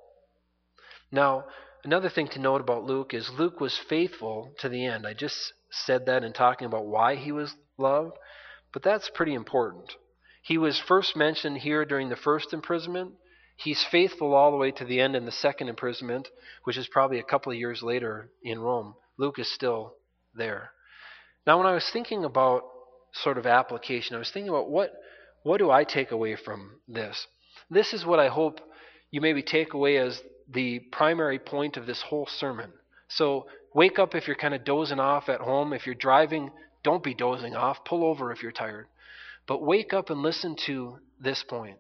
Now, another thing to note about Luke is Luke was faithful to the end. I just said that in talking about why he was loved, but that's pretty important. He was first mentioned here during the first imprisonment. He's faithful all the way to the end in the second imprisonment, which is probably a couple of years later in Rome. Luke is still there. Now, when I was thinking about sort of application, I was thinking about what, what do I take away from this? This is what I hope you maybe take away as the primary point of this whole sermon. So wake up if you're kind of dozing off at home. If you're driving, don't be dozing off. Pull over if you're tired. But wake up and listen to this point.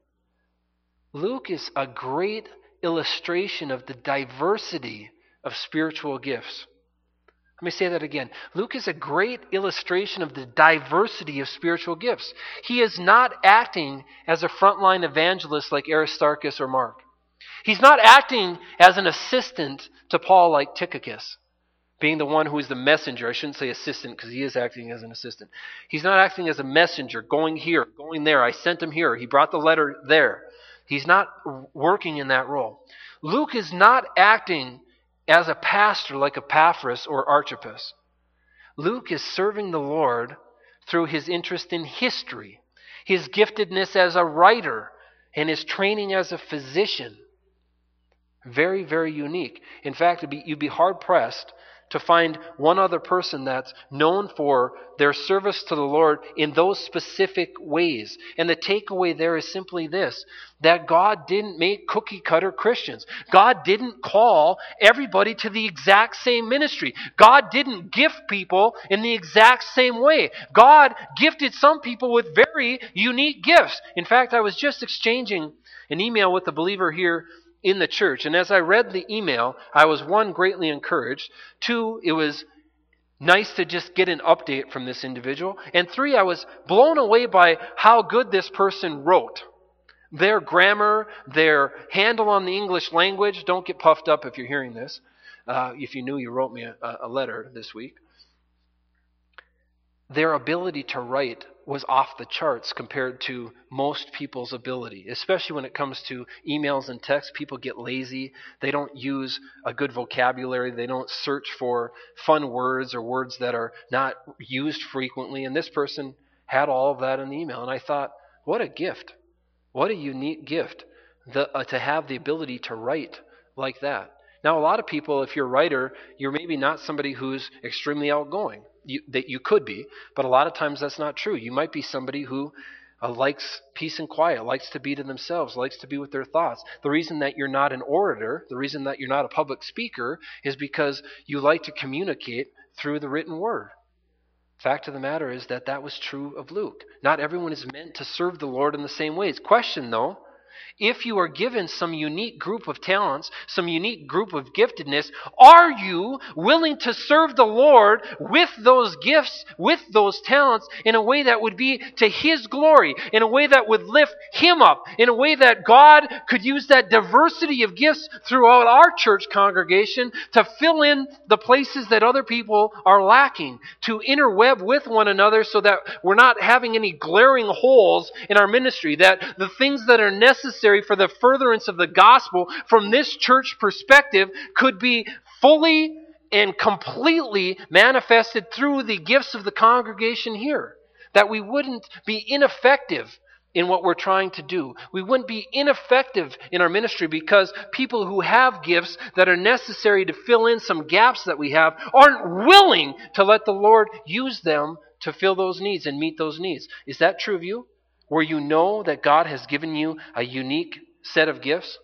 Luke is a great illustration of the diversity of spiritual gifts. Let me say that again. Luke is a great illustration of the diversity of spiritual gifts. He is not acting as a frontline evangelist like Aristarchus or Mark. He's not acting as an assistant to Paul like Tychicus, being the one who is the messenger. I shouldn't say assistant because he is acting as an assistant. He's not acting as a messenger, going here, going there. I sent him here. He brought the letter there. He's not working in that role. Luke is not acting as a pastor like Epaphras or Archippus. Luke is serving the Lord through his interest in history, his giftedness as a writer, and his training as a physician. Very, very unique. In fact, it'd be, you'd be hard-pressed to find one other person that's known for their service to the Lord in those specific ways. And the takeaway there is simply this, that God didn't make cookie cutter Christians. God didn't call everybody to the exact same ministry. God didn't gift people in the exact same way. God gifted some people with very unique gifts. In fact, I was just exchanging an email with a believer here in the church. And as I read the email, I was, one, greatly encouraged. Two, it was nice to just get an update from this individual. And three, I was blown away by how good this person wrote. Their grammar, their handle on the English language. Don't get puffed up if you're hearing this. Uh, if you knew you wrote me a, a letter this week. Their ability to write was off the charts compared to most people's ability, especially when it comes to emails and texts. People get lazy. They don't use a good vocabulary. They don't search for fun words or words that are not used frequently. And this person had all of that in the email. And I thought, what a gift. What a unique gift the, uh, to have the ability to write like that. Now, a lot of people, if you're a writer, you're maybe not somebody who's extremely outgoing. You, that you could be, but a lot of times that's not true. You might be somebody who uh, likes peace and quiet, likes to be to themselves, likes to be with their thoughts. The reason that you're not an orator, the reason that you're not a public speaker, is because you like to communicate through the written word. Fact of the matter is that that was true of Luke. Not everyone is meant to serve the Lord in the same ways. Question, though, if you are given some unique group of talents, some unique group of giftedness, are you willing to serve the Lord with those gifts, with those talents, in a way that would be to His glory, in a way that would lift Him up, in a way that God could use that diversity of gifts throughout our church congregation to fill in the places that other people are lacking, to interweb with one another so that we're not having any glaring holes in our ministry, that the things that are necessary for the furtherance of the gospel from this church perspective could be fully and completely manifested through the gifts of the congregation here. That we wouldn't be ineffective in what we're trying to do. We wouldn't be ineffective in our ministry because people who have gifts that are necessary to fill in some gaps that we have aren't willing to let the Lord use them to fill those needs and meet those needs. Is that true of you? Where you know that God has given you a unique set of gifts?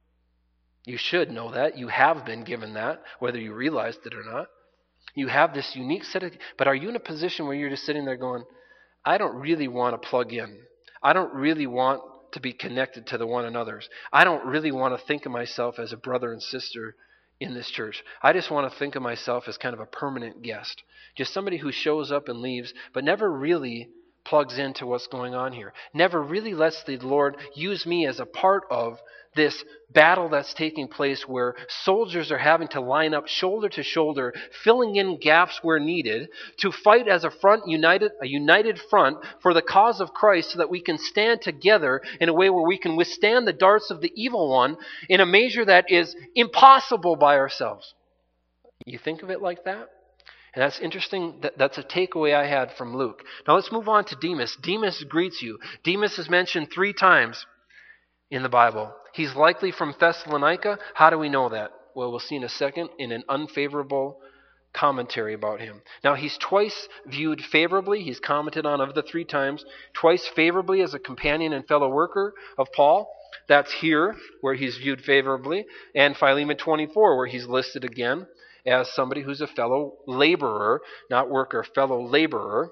You should know that. You have been given that, whether you realized it or not. You have this unique set of... But are you in a position where you're just sitting there going, I don't really want to plug in. I don't really want to be connected to the one another's. I don't really want to think of myself as a brother and sister in this church. I just want to think of myself as kind of a permanent guest. Just somebody who shows up and leaves, but never really plugs into what's going on here. Never really lets the Lord use me as a part of this battle that's taking place where soldiers are having to line up shoulder to shoulder, filling in gaps where needed, to fight as a front, united, a united front for the cause of Christ so that we can stand together in a way where we can withstand the darts of the evil one in a measure that is impossible by ourselves. You think of it like that? And that's interesting. That's a takeaway I had from Luke. Now let's move on to Demas. Demas greets you. Demas is mentioned three times in the Bible. He's likely from Thessalonica. How do we know that? Well, we'll see in a second in an unfavorable commentary about him. Now, he's twice viewed favorably. He's commented on of the three times. Twice favorably as a companion and fellow worker of Paul. That's here, where he's viewed favorably. And Philemon twenty-four, where he's listed again as somebody who's a fellow laborer, not worker, fellow laborer.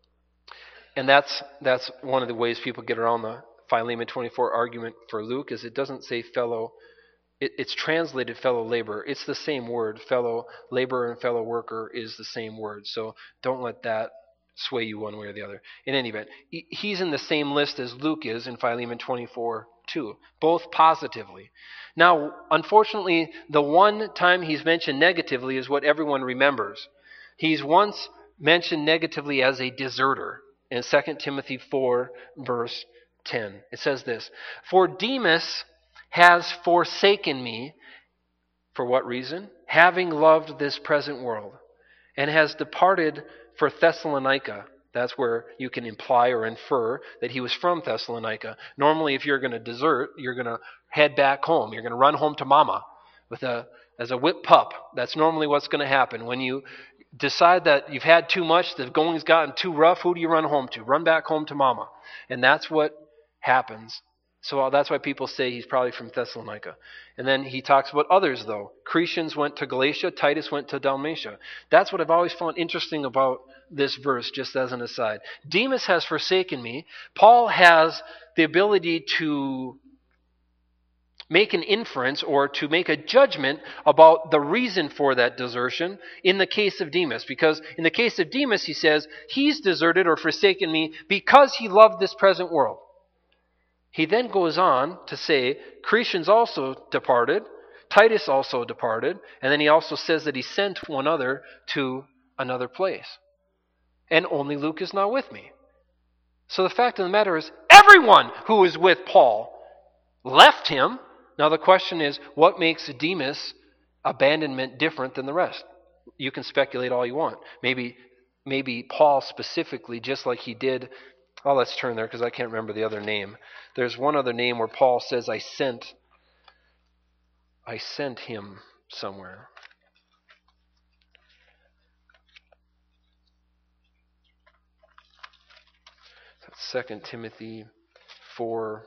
And that's that's one of the ways people get around the Philemon twenty-four argument for Luke, is it doesn't say fellow, it, it's translated fellow laborer. It's the same word. Fellow laborer and fellow worker is the same word. So don't let that sway you one way or the other. In any event, he's in the same list as Luke is in Philemon twenty-four too, both positively. Now, unfortunately, the one time he's mentioned negatively is what everyone remembers. He's once mentioned negatively as a deserter in Second Timothy four, verse ten. It says this, "For Demas has forsaken me," for what reason? "Having loved this present world, and has departed for Thessalonica." That's where you can imply or infer that he was from Thessalonica. Normally, if you're going to desert, you're going to head back home. You're going to run home to mama. with a as a whipped pup. That's normally what's going to happen. When you decide that you've had too much, the going's gotten too rough, who do you run home to? Run back home to mama. And that's what happens. So that's why people say he's probably from Thessalonica. And then he talks about others, though. Cretans went to Galatia, Titus went to Dalmatia. That's what I've always found interesting about this verse, just as an aside. Demas has forsaken me. Paul has the ability to make an inference or to make a judgment about the reason for that desertion in the case of Demas. Because in the case of Demas, he says, he's deserted or forsaken me because he loved this present world. He then goes on to say, Cretans also departed, Titus also departed, and then he also says that he sent one other to another place. And only Luke is not with me. So the fact of the matter is, everyone who is with Paul left him. Now the question is, what makes Demas' abandonment different than the rest? You can speculate all you want. Maybe, maybe Paul specifically, just like he did. Oh, let's turn there because I can't remember the other name. There's one other name where Paul says, I sent, I sent him somewhere. That's Second Timothy four.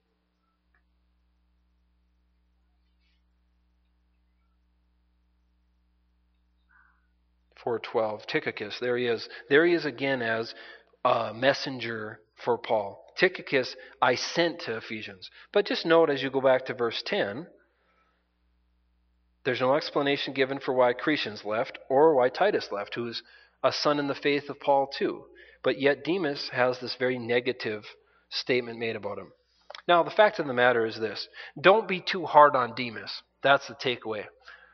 four twelve. Tychicus, there he is. There he is again as a messenger for Paul. Tychicus, I sent to Ephesians. But just note as you go back to verse ten, there's no explanation given for why Cretans left or why Titus left, who is a son in the faith of Paul too. But yet Demas has this very negative statement made about him. Now, the fact of the matter is this. Don't be too hard on Demas. That's the takeaway.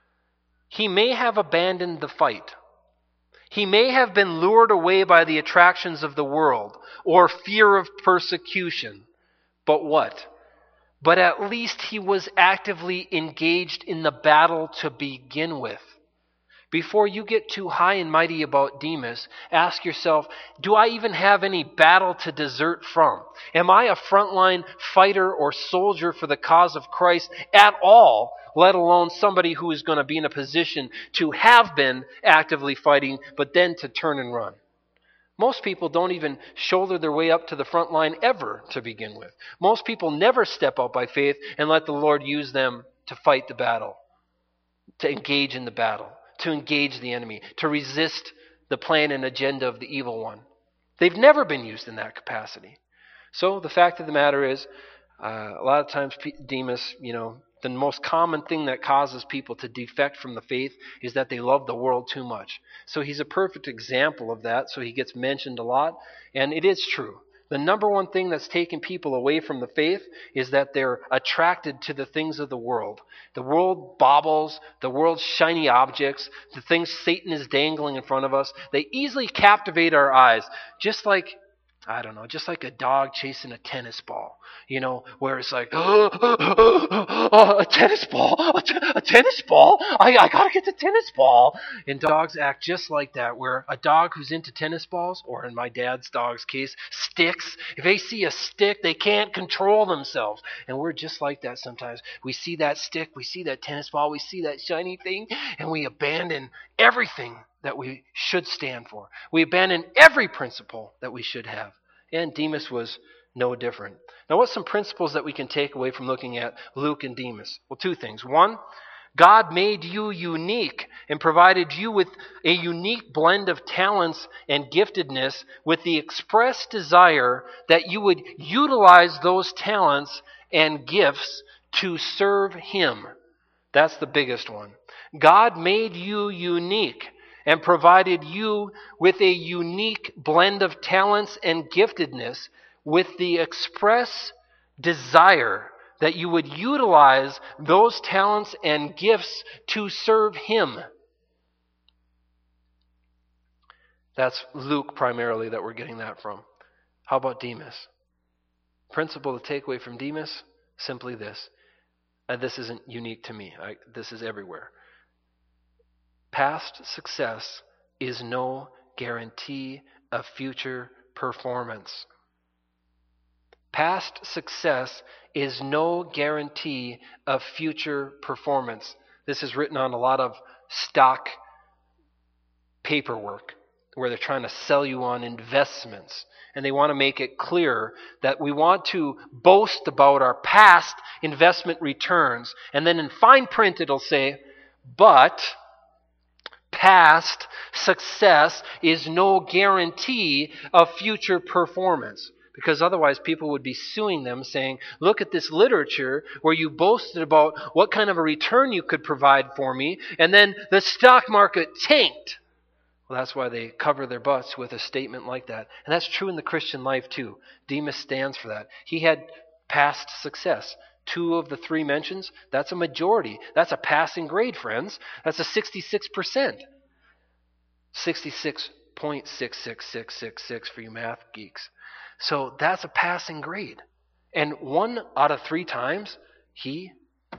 He may have abandoned the fight. He may have been lured away by the attractions of the world or fear of persecution. But what? But at least he was actively engaged in the battle to begin with. Before you get too high and mighty about Demas, ask yourself, do I even have any battle to desert from? Am I a frontline fighter or soldier for the cause of Christ at all, let alone somebody who is going to be in a position to have been actively fighting, but then to turn and run? Most people don't even shoulder their way up to the front line ever to begin with. Most people never step out by faith and let the Lord use them to fight the battle, to engage in the battle, to engage the enemy, to resist the plan and agenda of the evil one. They've never been used in that capacity. So the fact of the matter is, uh, a lot of times Demas, you know, the most common thing that causes people to defect from the faith is that they love the world too much. So he's a perfect example of that, so he gets mentioned a lot. And it is true. The number one thing that's taken people away from the faith is that they're attracted to the things of the world. The world baubles, the world's shiny objects, the things Satan is dangling in front of us. They easily captivate our eyes, just like, I don't know, just like a dog chasing a tennis ball, you know, where it's like, oh, oh, oh, oh, a tennis ball, a, t- a tennis ball, I, I gotta get the tennis ball. And dogs act just like that, where a dog who's into tennis balls, or in my dad's dog's case, sticks, if they see a stick, they can't control themselves. And we're just like that sometimes. We see that stick, we see that tennis ball, we see that shiny thing, and we abandon everything that we should stand for. We abandon every principle that we should have. And Demas was no different. Now, what's some principles that we can take away from looking at Luke and Demas? Well, two things. One, God made you unique and provided you with a unique blend of talents and giftedness with the express desire that you would utilize those talents and gifts to serve Him. That's the biggest one. God made you unique and provided you with a unique blend of talents and giftedness with the express desire that you would utilize those talents and gifts to serve Him. That's Luke primarily that we're getting that from. How about Demas? Principle to take away from Demas, simply this. And this isn't unique to me. I, this is everywhere. Past success is no guarantee of future performance. Past success is no guarantee of future performance. This is written on a lot of stock paperwork where they're trying to sell you on investments. And they want to make it clear that we want to boast about our past investment returns. And then in fine print it'll say, but past success is no guarantee of future performance. Because otherwise people would be suing them saying, look at this literature where you boasted about what kind of a return you could provide for me, and then the stock market tanked. Well, that's why they cover their butts with a statement like that. And that's true in the Christian life too. Demas stands for that. He had past success. Two of the three mentions, that's a majority. That's a passing grade, friends. That's a sixty-six percent. sixty-six point six six six six six for you math geeks. So that's a passing grade. And one out of three times, he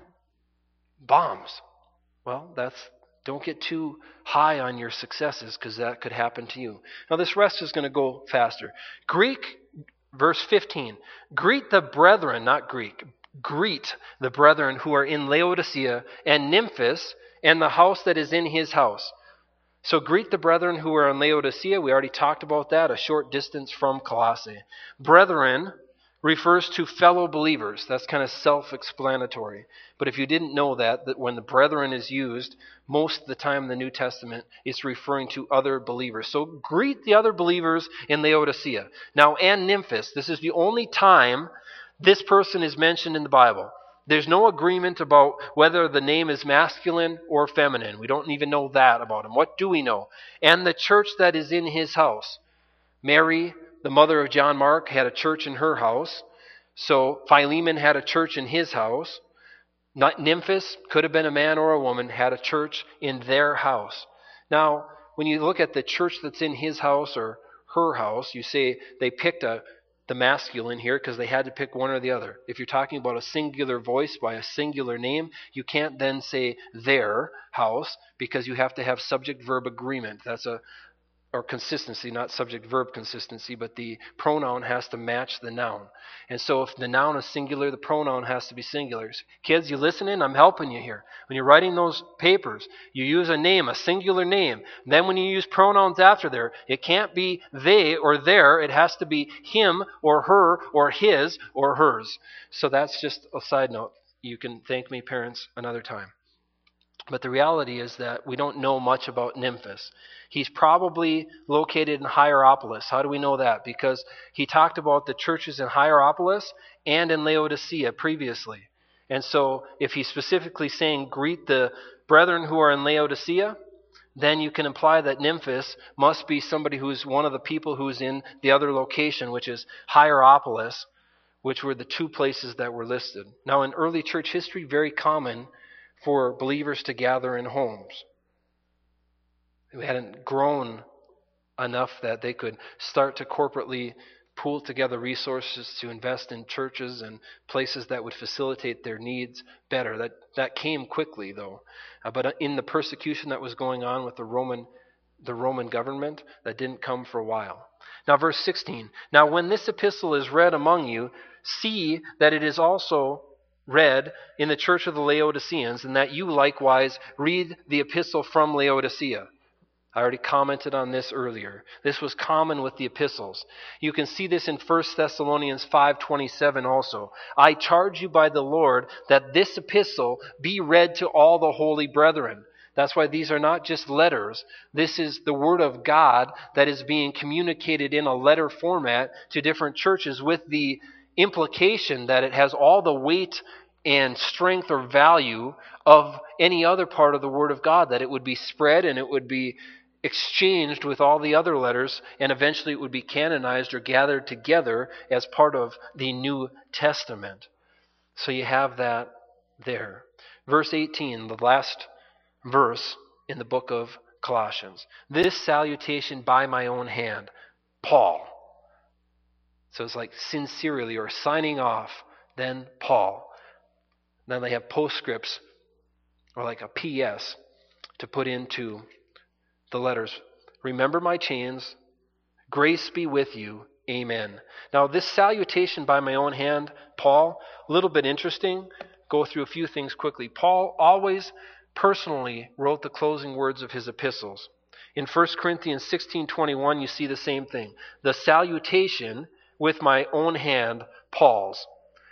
bombs. Well, that's don't get too high on your successes because that could happen to you. Now this rest is going to go faster. Greek, verse fifteen. Greet the brethren, not Greek. Greet the brethren who are in Laodicea and Nymphas and the house that is in his house. So greet the brethren who are in Laodicea. We already talked about that, a short distance from Colossae. Brethren refers to fellow believers. That's kind of self-explanatory. But if you didn't know that, that when the brethren is used, most of the time in the New Testament, it's referring to other believers. So greet the other believers in Laodicea. Now, and Nymphas, this is the only time this person is mentioned in the Bible. There's no agreement about whether the name is masculine or feminine. We don't even know that about him. What do we know? And the church that is in his house. Mary, the mother of John Mark, had a church in her house. So Philemon had a church in his house. Nymphas, could have been a man or a woman, had a church in their house. Now, when you look at the church that's in his house or her house, you say they picked a the masculine here because they had to pick one or the other. If you're talking about a singular voice by a singular name, you can't then say their house because you have to have subject-verb agreement. That's a or consistency, not subject-verb consistency, but the pronoun has to match the noun. And so if the noun is singular, the pronoun has to be singular. Kids, you listening? I'm helping you here. When you're writing those papers, you use a name, a singular name. Then when you use pronouns after there, it can't be they or their. It has to be him or her or his or hers. So that's just a side note. You can thank me, parents, another time. But the reality is that we don't know much about Nymphas. He's probably located in Hierapolis. How do we know that? Because he talked about the churches in Hierapolis and in Laodicea previously. And so if he's specifically saying, greet the brethren who are in Laodicea, then you can imply that Nymphas must be somebody who's one of the people who's in the other location, which is Hierapolis, which were the two places that were listed. Now in early church history, very common for believers to gather in homes. They hadn't grown enough that they could start to corporately pool together resources to invest in churches and places that would facilitate their needs better. That that came quickly, though. Uh, but in the persecution that was going on with the Roman the Roman government, that didn't come for a while. Now, verse sixteen. Now, when this epistle is read among you, see that it is also read in the church of the Laodiceans, and that you likewise read the epistle from Laodicea. I already commented on this earlier. This was common with the epistles. You can see this in First Thessalonians five twenty-seven also. I charge you by the Lord that this epistle be read to all the holy brethren. That's why these are not just letters. This is the word of God that is being communicated in a letter format to different churches with the implication that it has all the weight and strength or value of any other part of the Word of God, that it would be spread and it would be exchanged with all the other letters, and eventually it would be canonized or gathered together as part of the New Testament. So you have that there. Verse eighteen, the last verse in the book of Colossians. This salutation by my own hand, Paul. So it's like sincerely or signing off, then Paul. Then they have postscripts or like a P S to put into the letters. Remember my chains. Grace be with you. Amen. Now this salutation by my own hand, Paul, a little bit interesting. Go through a few things quickly. Paul always personally wrote the closing words of his epistles. In First Corinthians sixteen twenty-one, you see the same thing. The salutation with my own hand, Paul's.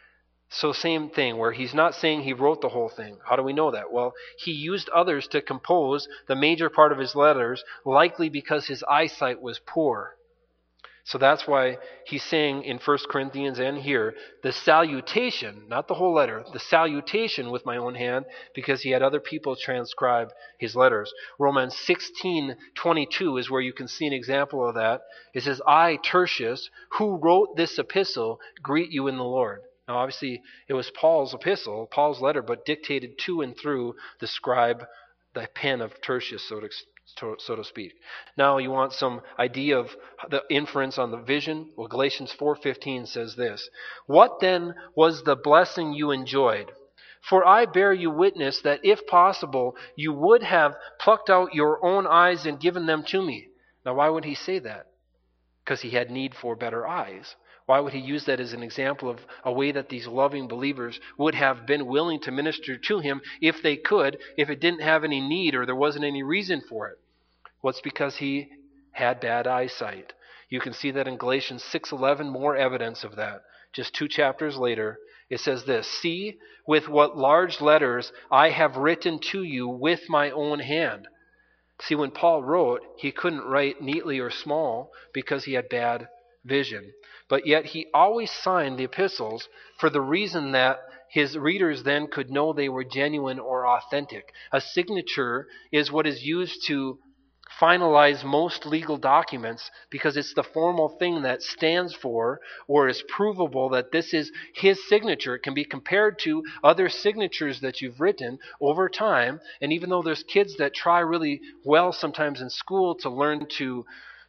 So same thing, where he's not saying he wrote the whole thing. How do we know that? Well, he used others to compose the major part of his letters, likely because his eyesight was poor. So that's why he's saying in First Corinthians and here, the salutation, not the whole letter, the salutation with my own hand, because he had other people transcribe his letters. Romans sixteen twenty-two is where you can see an example of that. It says, I, Tertius, who wrote this epistle, greet you in the Lord. Now obviously it was Paul's epistle, Paul's letter, but dictated to and through the scribe, the pen of Tertius, so to so to speak. Now you want some idea of the inference on the vision? Well, Galatians four fifteen says this, what then was the blessing you enjoyed? For I bear you witness that if possible, you would have plucked out your own eyes and given them to me. Now why would he say that? Because he had need for better eyes. Why would he use that as an example of a way that these loving believers would have been willing to minister to him if they could, if it didn't have any need or there wasn't any reason for it? Well, it's because he had bad eyesight. You can see that in Galatians six eleven, more evidence of that. Just two chapters later, it says this, see with what large letters I have written to you with my own hand. See, when Paul wrote, he couldn't write neatly or small because he had bad vision. But yet he always signed the epistles for the reason that his readers then could know they were genuine or authentic. A signature is what is used to finalize most legal documents because it's the formal thing that stands for or is provable that this is his signature. It can be compared to other signatures that you've written over time. And even though there's kids that try really well sometimes in school to learn to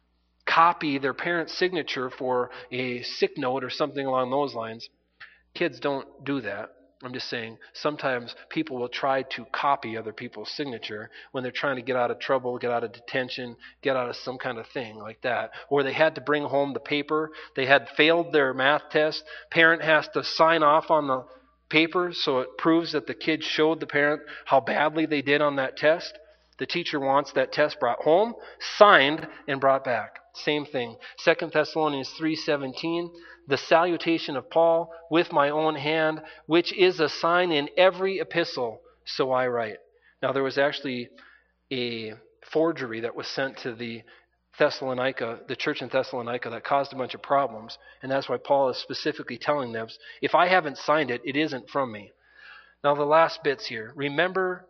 copy their parent's signature for a sick note or something along those lines, kids don't do that. I'm just saying, sometimes people will try to copy other people's signature when they're trying to get out of trouble, get out of detention, get out of some kind of thing like that. Or they had to bring home the paper. They had failed their math test. Parent has to sign off on the paper so it proves that the kid showed the parent how badly they did on that test. The teacher wants that test brought home, signed, and brought back. Same thing. Second Thessalonians three seventeen, the salutation of Paul with my own hand, which is a sign in every epistle, so I write. Now there was actually a forgery that was sent to the Thessalonica, the church in Thessalonica, that caused a bunch of problems, and that's why Paul is specifically telling them, if I haven't signed it, it isn't from me. Now the last bits here. Remember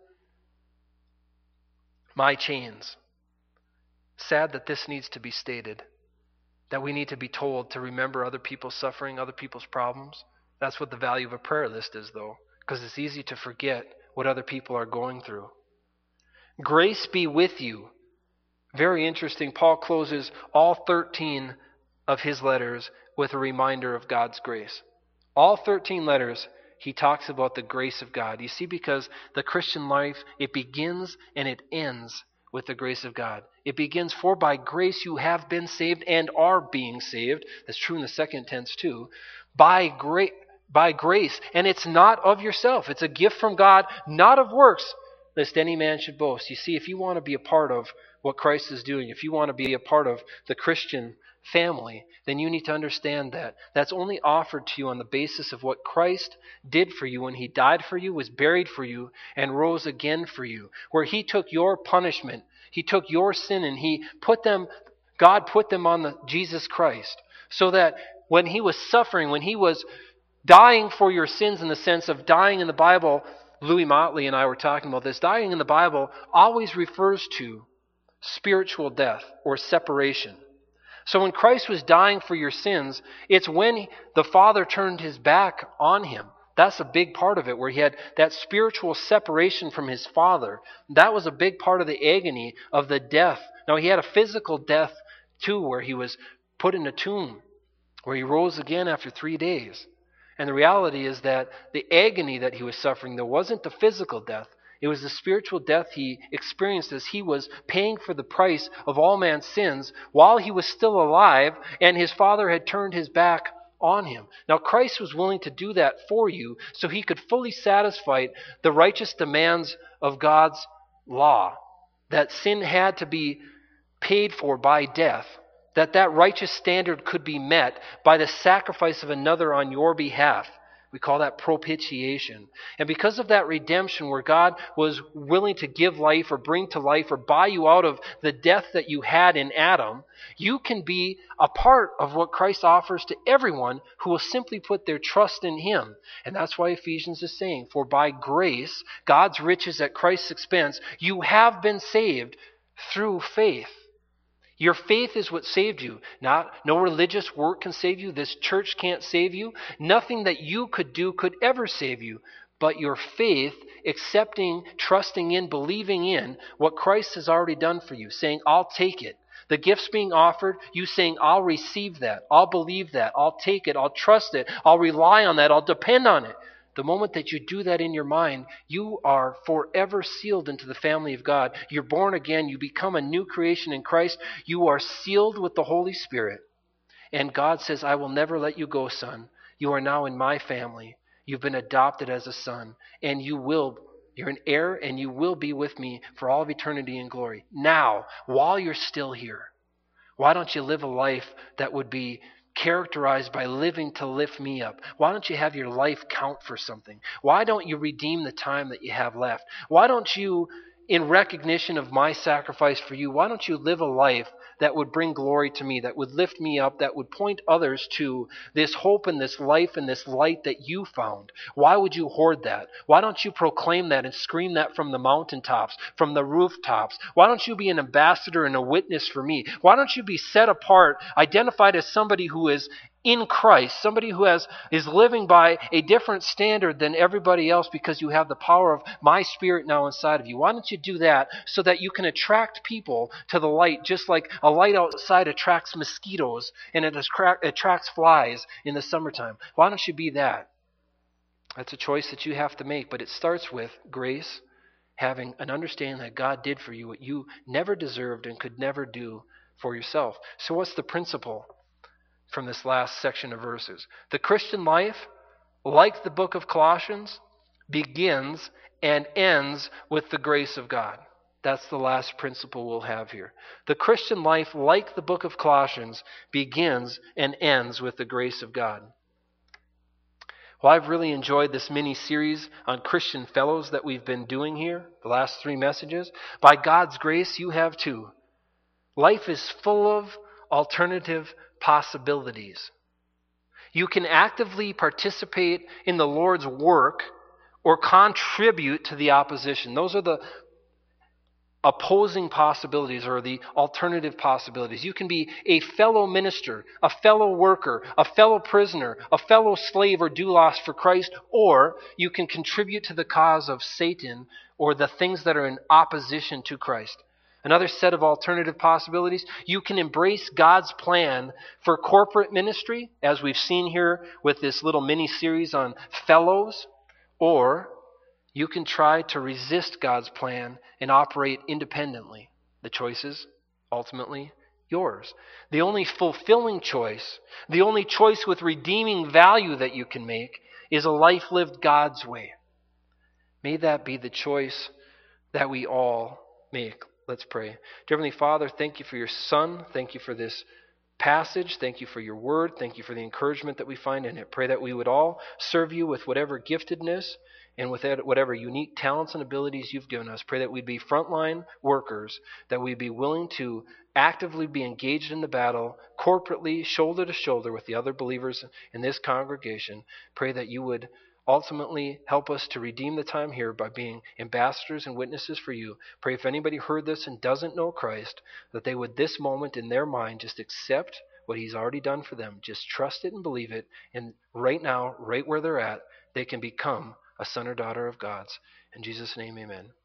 my chains. Sad that this needs to be stated, that we need to be told to remember other people's suffering, other people's problems. That's what the value of a prayer list is, though, because it's easy to forget what other people are going through. Grace be with you. Very interesting. Paul closes all thirteen of his letters with a reminder of God's grace. All thirteen letters, he talks about the grace of God. You see, because the Christian life, it begins and it ends with the grace of God. It begins, for by grace you have been saved and are being saved. That's true in the second tense too. By grace, by grace. And it's not of yourself. It's a gift from God, not of works, lest any man should boast. You see, if you want to be a part of what Christ is doing, if you want to be a part of the Christian family, then you need to understand that that's only offered to you on the basis of what Christ did for you when he died for you, was buried for you, and rose again for you. Where he took your punishment, he took your sin, and he put them, God put them on the Jesus Christ. So that when he was suffering, when he was dying for your sins, in the sense of dying in the Bible, Louis Motley and I were talking about this, dying in the Bible always refers to spiritual death or separation. So when Christ was dying for your sins, it's when the Father turned his back on him. That's a big part of it, where he had that spiritual separation from his Father. That was a big part of the agony of the death. Now, he had a physical death too, where he was put in a tomb, where he rose again after three days. And the reality is that the agony that he was suffering, there wasn't the physical death. It was the spiritual death he experienced as he was paying for the price of all man's sins while he was still alive, and his Father had turned his back on him. Now, Christ was willing to do that for you so he could fully satisfy the righteous demands of God's law, that sin had to be paid for by death, that that righteous standard could be met by the sacrifice of another on your behalf. We call that propitiation. And because of that redemption where God was willing to give life or bring to life or buy you out of the death that you had in Adam, you can be a part of what Christ offers to everyone who will simply put their trust in him. And that's why Ephesians is saying, for by grace, God's riches at Christ's expense, you have been saved through faith. Your faith is what saved you. Not, no religious work can save you. This church can't save you. Nothing that you could do could ever save you. But your faith, accepting, trusting in, believing in what Christ has already done for you, saying, I'll take it. The gifts being offered, you saying, I'll receive that. I'll believe that. I'll take it. I'll trust it. I'll rely on that. I'll depend on it. The moment that you do that in your mind, you are forever sealed into the family of God. You're born again. You become a new creation in Christ. You are sealed with the Holy Spirit. And God says, I will never let you go, son. You are now in my family. You've been adopted as a son. And you will, you're an heir, and you will be with me for all of eternity in glory. Now, while you're still here, why don't you live a life that would be characterized by living to lift me up? Why don't you have your life count for something? Why don't you redeem the time that you have left? Why don't you, in recognition of my sacrifice for you, why don't you live a life that would bring glory to me, that would lift me up, that would point others to this hope and this life and this light that you found? Why would you hoard that? Why don't you proclaim that and scream that from the mountaintops, from the rooftops? Why don't you be an ambassador and a witness for me? Why don't you be set apart, identified as somebody who is in Christ, somebody who has is living by a different standard than everybody else because you have the power of my Spirit now inside of you? Why don't you do that so that you can attract people to the light, just like a light outside attracts mosquitoes and it attracts flies in the summertime? Why don't you be that? That's a choice that you have to make, but it starts with grace, having an understanding that God did for you what you never deserved and could never do for yourself. So what's the principle from this last section of verses? The Christian life, like the book of Colossians, begins and ends with the grace of God. That's the last principle we'll have here. The Christian life, like the book of Colossians, begins and ends with the grace of God. Well, I've really enjoyed this mini-series on Christian fellows that we've been doing here, the last three messages. By God's grace, you have too. Life is full of alternative possibilities. You can actively participate in the Lord's work or contribute to the opposition. Those are the opposing possibilities or the alternative possibilities. You can be a fellow minister, a fellow worker, a fellow prisoner, a fellow slave or doulos for Christ, or you can contribute to the cause of Satan or the things that are in opposition to Christ. Another set of alternative possibilities, you can embrace God's plan for corporate ministry, as we've seen here with this little mini-series on fellows, or you can try to resist God's plan and operate independently. The choice is ultimately yours. The only fulfilling choice, the only choice with redeeming value that you can make is a life lived God's way. May that be the choice that we all make. Let's pray. Dear Heavenly Father, thank you for your Son. Thank you for this passage. Thank you for your word. Thank you for the encouragement that we find in it. Pray that we would all serve you with whatever giftedness and with whatever unique talents and abilities you've given us. Pray that we'd be frontline workers, that we'd be willing to actively be engaged in the battle, corporately, shoulder to shoulder with the other believers in this congregation. Pray that you would ultimately help us to redeem the time here by being ambassadors and witnesses for you. Pray if anybody heard this and doesn't know Christ, that they would this moment in their mind just accept what he's already done for them. Just trust it and believe it. And right now, right where they're at, they can become a son or daughter of God's. In Jesus' name, amen.